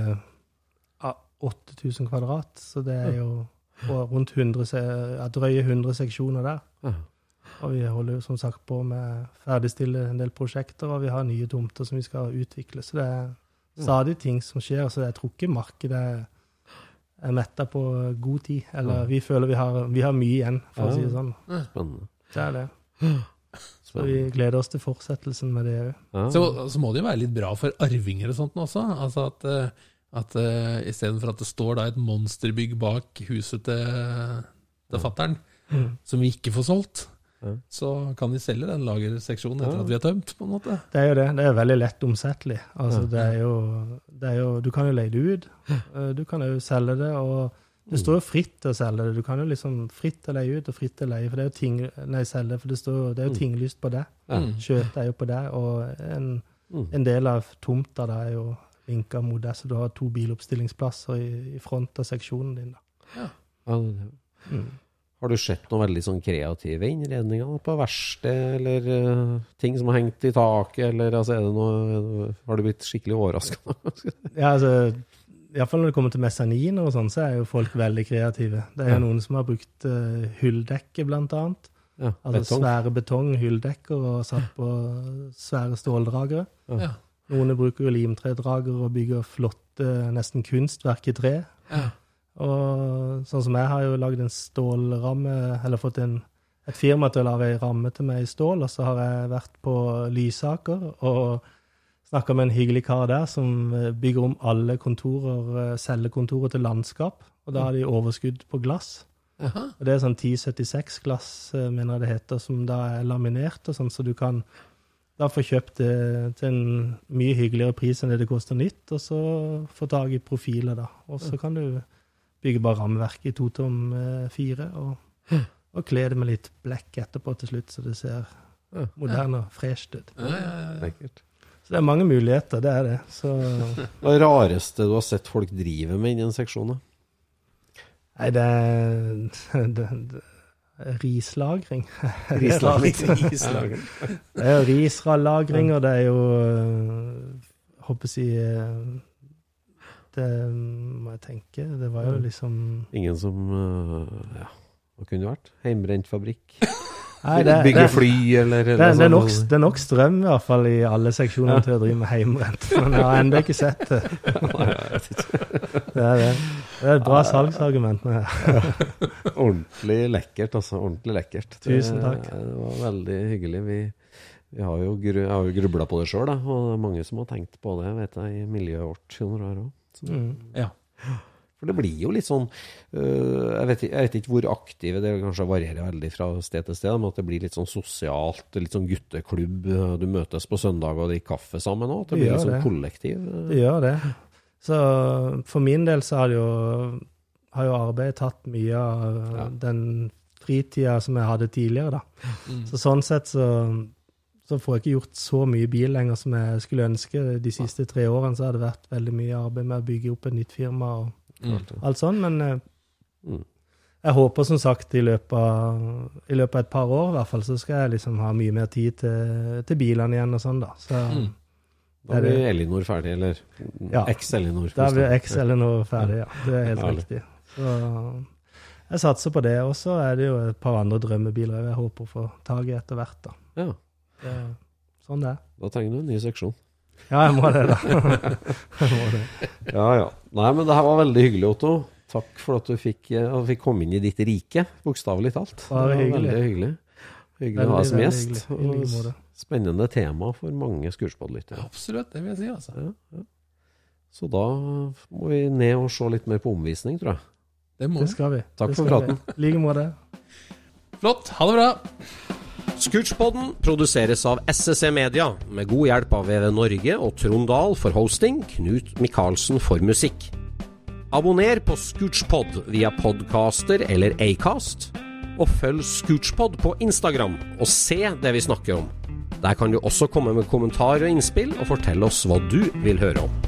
8000 kvadrat. Så det jo rundt drøye 100 seksjoner der. Og vi holder jo som sagt på med ferdigstille en del prosjekter, og vi har nye tomter som vi skal utvikle. Så det stadig ting som skjer, så jeg tror ikke markedet mettet på god tid, eller vi føler vi har mye igjen, for å si det sånn. Spennende. Det det. Så vi gleder oss til fortsettelsen med det. Så må det jo være litt bra for arvinger og sånt også, altså at i stedet for at det står da et monsterbygg bak huset til fatteren, som vi ikke får solgt, så kan de selge den lagerseksjonen etter at vi har tømt, på en måte. Det jo det. Det veldig lett omsettelig. Altså, det jo, du kan jo leie det ut, du kan jo selge det, og det står jo fritt til å selge det. Du kan jo liksom fritt til å leie ut og fritt til å leie, for det selge, for det jo tinglyst på det. Kjøtt jo på det, og en del av tomta da jo linket mot det, så du har 2 biloppstillingsplasser i front av seksjonen din da. Har du sett noen veldig sånn kreative innredninger på verksted, eller ting som har hengt i taket, eller altså, det noe, har du blitt skikkelig overrasket? Ja, altså, i hvert fall når det kommer til mezzaniner og sånn, så jo folk veldig kreative. Det jo noen som har brukt hulldekke blant annet. Altså svære betonghulldekker og satt på svære ståldragere. Noen bruker jo limtredrager og bygger flotte, nesten kunstverk i tre. Og sånn som jeg har jo laget en stålramme, eller fått et firma til å lage en ramme til meg i stål, og så har jeg vært på Lysaker og snakket med en hyggelig kar der som bygger om alle kontorer, cellekontorer til landskap, og da har de overskudd på glass. Og det sånn 1076 glass, mener jeg det heter, som da laminert og sånn, så du kan da få kjøpt det til en mye hyggeligere pris enn det koster nytt, og så få tag i profiler da, og så kan du bygge bare rammeverk i 2x4 og kle det med litt blekk etterpå til slutt, så det ser moderne og fresht ut. Så det mange muligheter, det det. Så hva rareste du har sett folk drive med i en seksjon? Nei, det rislagring. Rislagring. Det jo risrallagring, og det jo håper jeg det må jeg tenke. Det var jo liksom ingen som hva kunne det vært? Heimbrent fabrikk? Nei, bygge fly, eller det nok strøm i hvert fall i alle seksjoner til å drive med heimbrent, men jeg har enda ikke sett det. Det et bra salgsargument. Ordentlig lekkert, altså. Ordentlig lekkert. Tusen takk. Det var veldig hyggelig. Vi har jo grublet på det selv, da, og det mange som har tenkt på det, vet jeg, i miljøet vårt. Ja. For det blir jo litt sånn, jeg vet ikke hvor aktive, det kanskje varierer veldig fra sted til sted, men at det blir litt sånn sosialt, litt sånn gutteklubb, du møtes på søndag og drikker kaffe sammen også, det blir litt sånn kollektiv. Det gjør det. Så for min del så har jo arbeidet tatt mye av den fritida som jeg hadde tidligere da. Så sånn sett så får jeg ikke gjort så mye bil lenger som jeg skulle ønske. De siste 3 årene så har det vært veldig mye arbeid med å bygge opp et nytt firma og alt sånn, men jeg håper som sagt i løpet av et par år i hvert fall, så skal jeg liksom ha mye mer tid til bilene igjen og sånn da. Så da blir Elinor ferdig, eller X-Elinor? Da blir X-Elinor ferdig, ja. Det er helt riktig. Så jeg satser på det, og så er det jo et par andre drømmebiler jeg håper å få tag i etter hvert da. Ja. Sånn det er. Da trenger du en ny seksjon. Ja, jeg må det da. Jeg må det. Ja. Nei, men det her var veldig hyggelig, Otto. Takk for at du fikk komme inn i ditt rike, bokstavelig talt. Bare hyggelig. Veldig hyggelig. Hyggelig å ha som gjest. Spennende tema for mange Scootspodlyttere. Absolutt, det vil jeg si altså. Ja. Så da må vi ned og se litt mer på omvisning, tror jeg. Det skal vi. Takk for praten. Like måte. Flott, ha det bra. Scootspodden produseres av SSC Media, med god hjelp av VV Norge og Trond Dahl for hosting, Knut Michaelsen for musikk. Abonner på Scootspod via podcaster eller Acast, og følg Scootspod på Instagram og se det vi snakker om. Der kan du også komme med kommentarer og innspill og fortelle oss hva du vil høre om.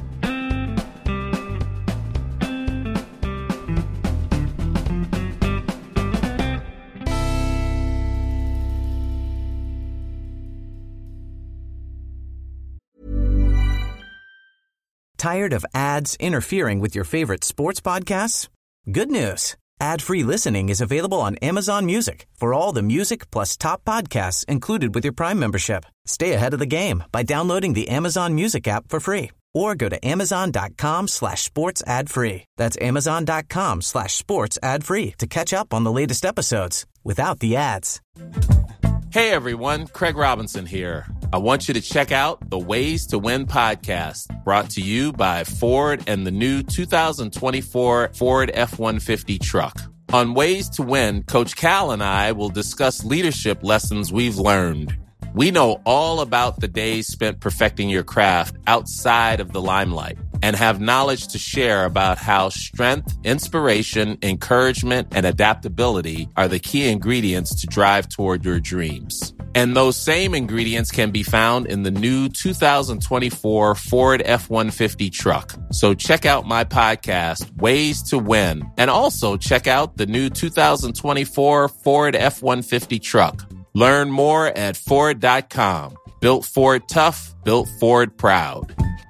Tired of ads interfering with your favorite sports podcasts? Good news. Ad-free listening is available on Amazon Music for all the music plus top podcasts included with your Prime membership. Stay ahead of the game by downloading the Amazon Music app for free or go to amazon.com/sports ad free. That's amazon.com/sports ad free to catch up on the latest episodes without the ads. Hey everyone, Craig Robinson here. I want you to check out the Ways to Win podcast, brought to you by Ford and the new 2024 Ford F-150 truck. On Ways to Win, Coach Cal and I will discuss leadership lessons we've learned. We know all about the days spent perfecting your craft outside of the limelight and have knowledge to share about how strength, inspiration, encouragement, and adaptability are the key ingredients to drive toward your dreams. And those same ingredients can be found in the new 2024 Ford F-150 truck. So check out my podcast, Ways to Win, and also check out the new 2024 Ford F-150 truck. Learn more at Ford.com. Built Ford tough, built Ford proud.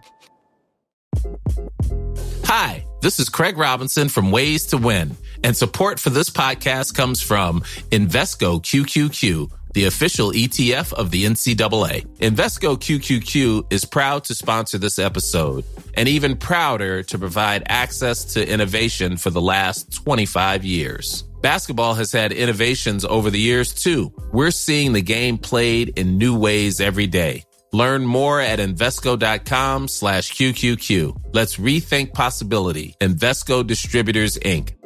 Hi, this is Craig Robinson from Ways to Win, and support for this podcast comes from Invesco QQQ, the official ETF of the NCAA. Invesco QQQ is proud to sponsor this episode, and even prouder to provide access to innovation for the last 25 years. Basketball has had innovations over the years, too. We're seeing the game played in new ways every day. Learn more at Invesco.com/QQQ. Let's rethink possibility. Invesco Distributors, Inc.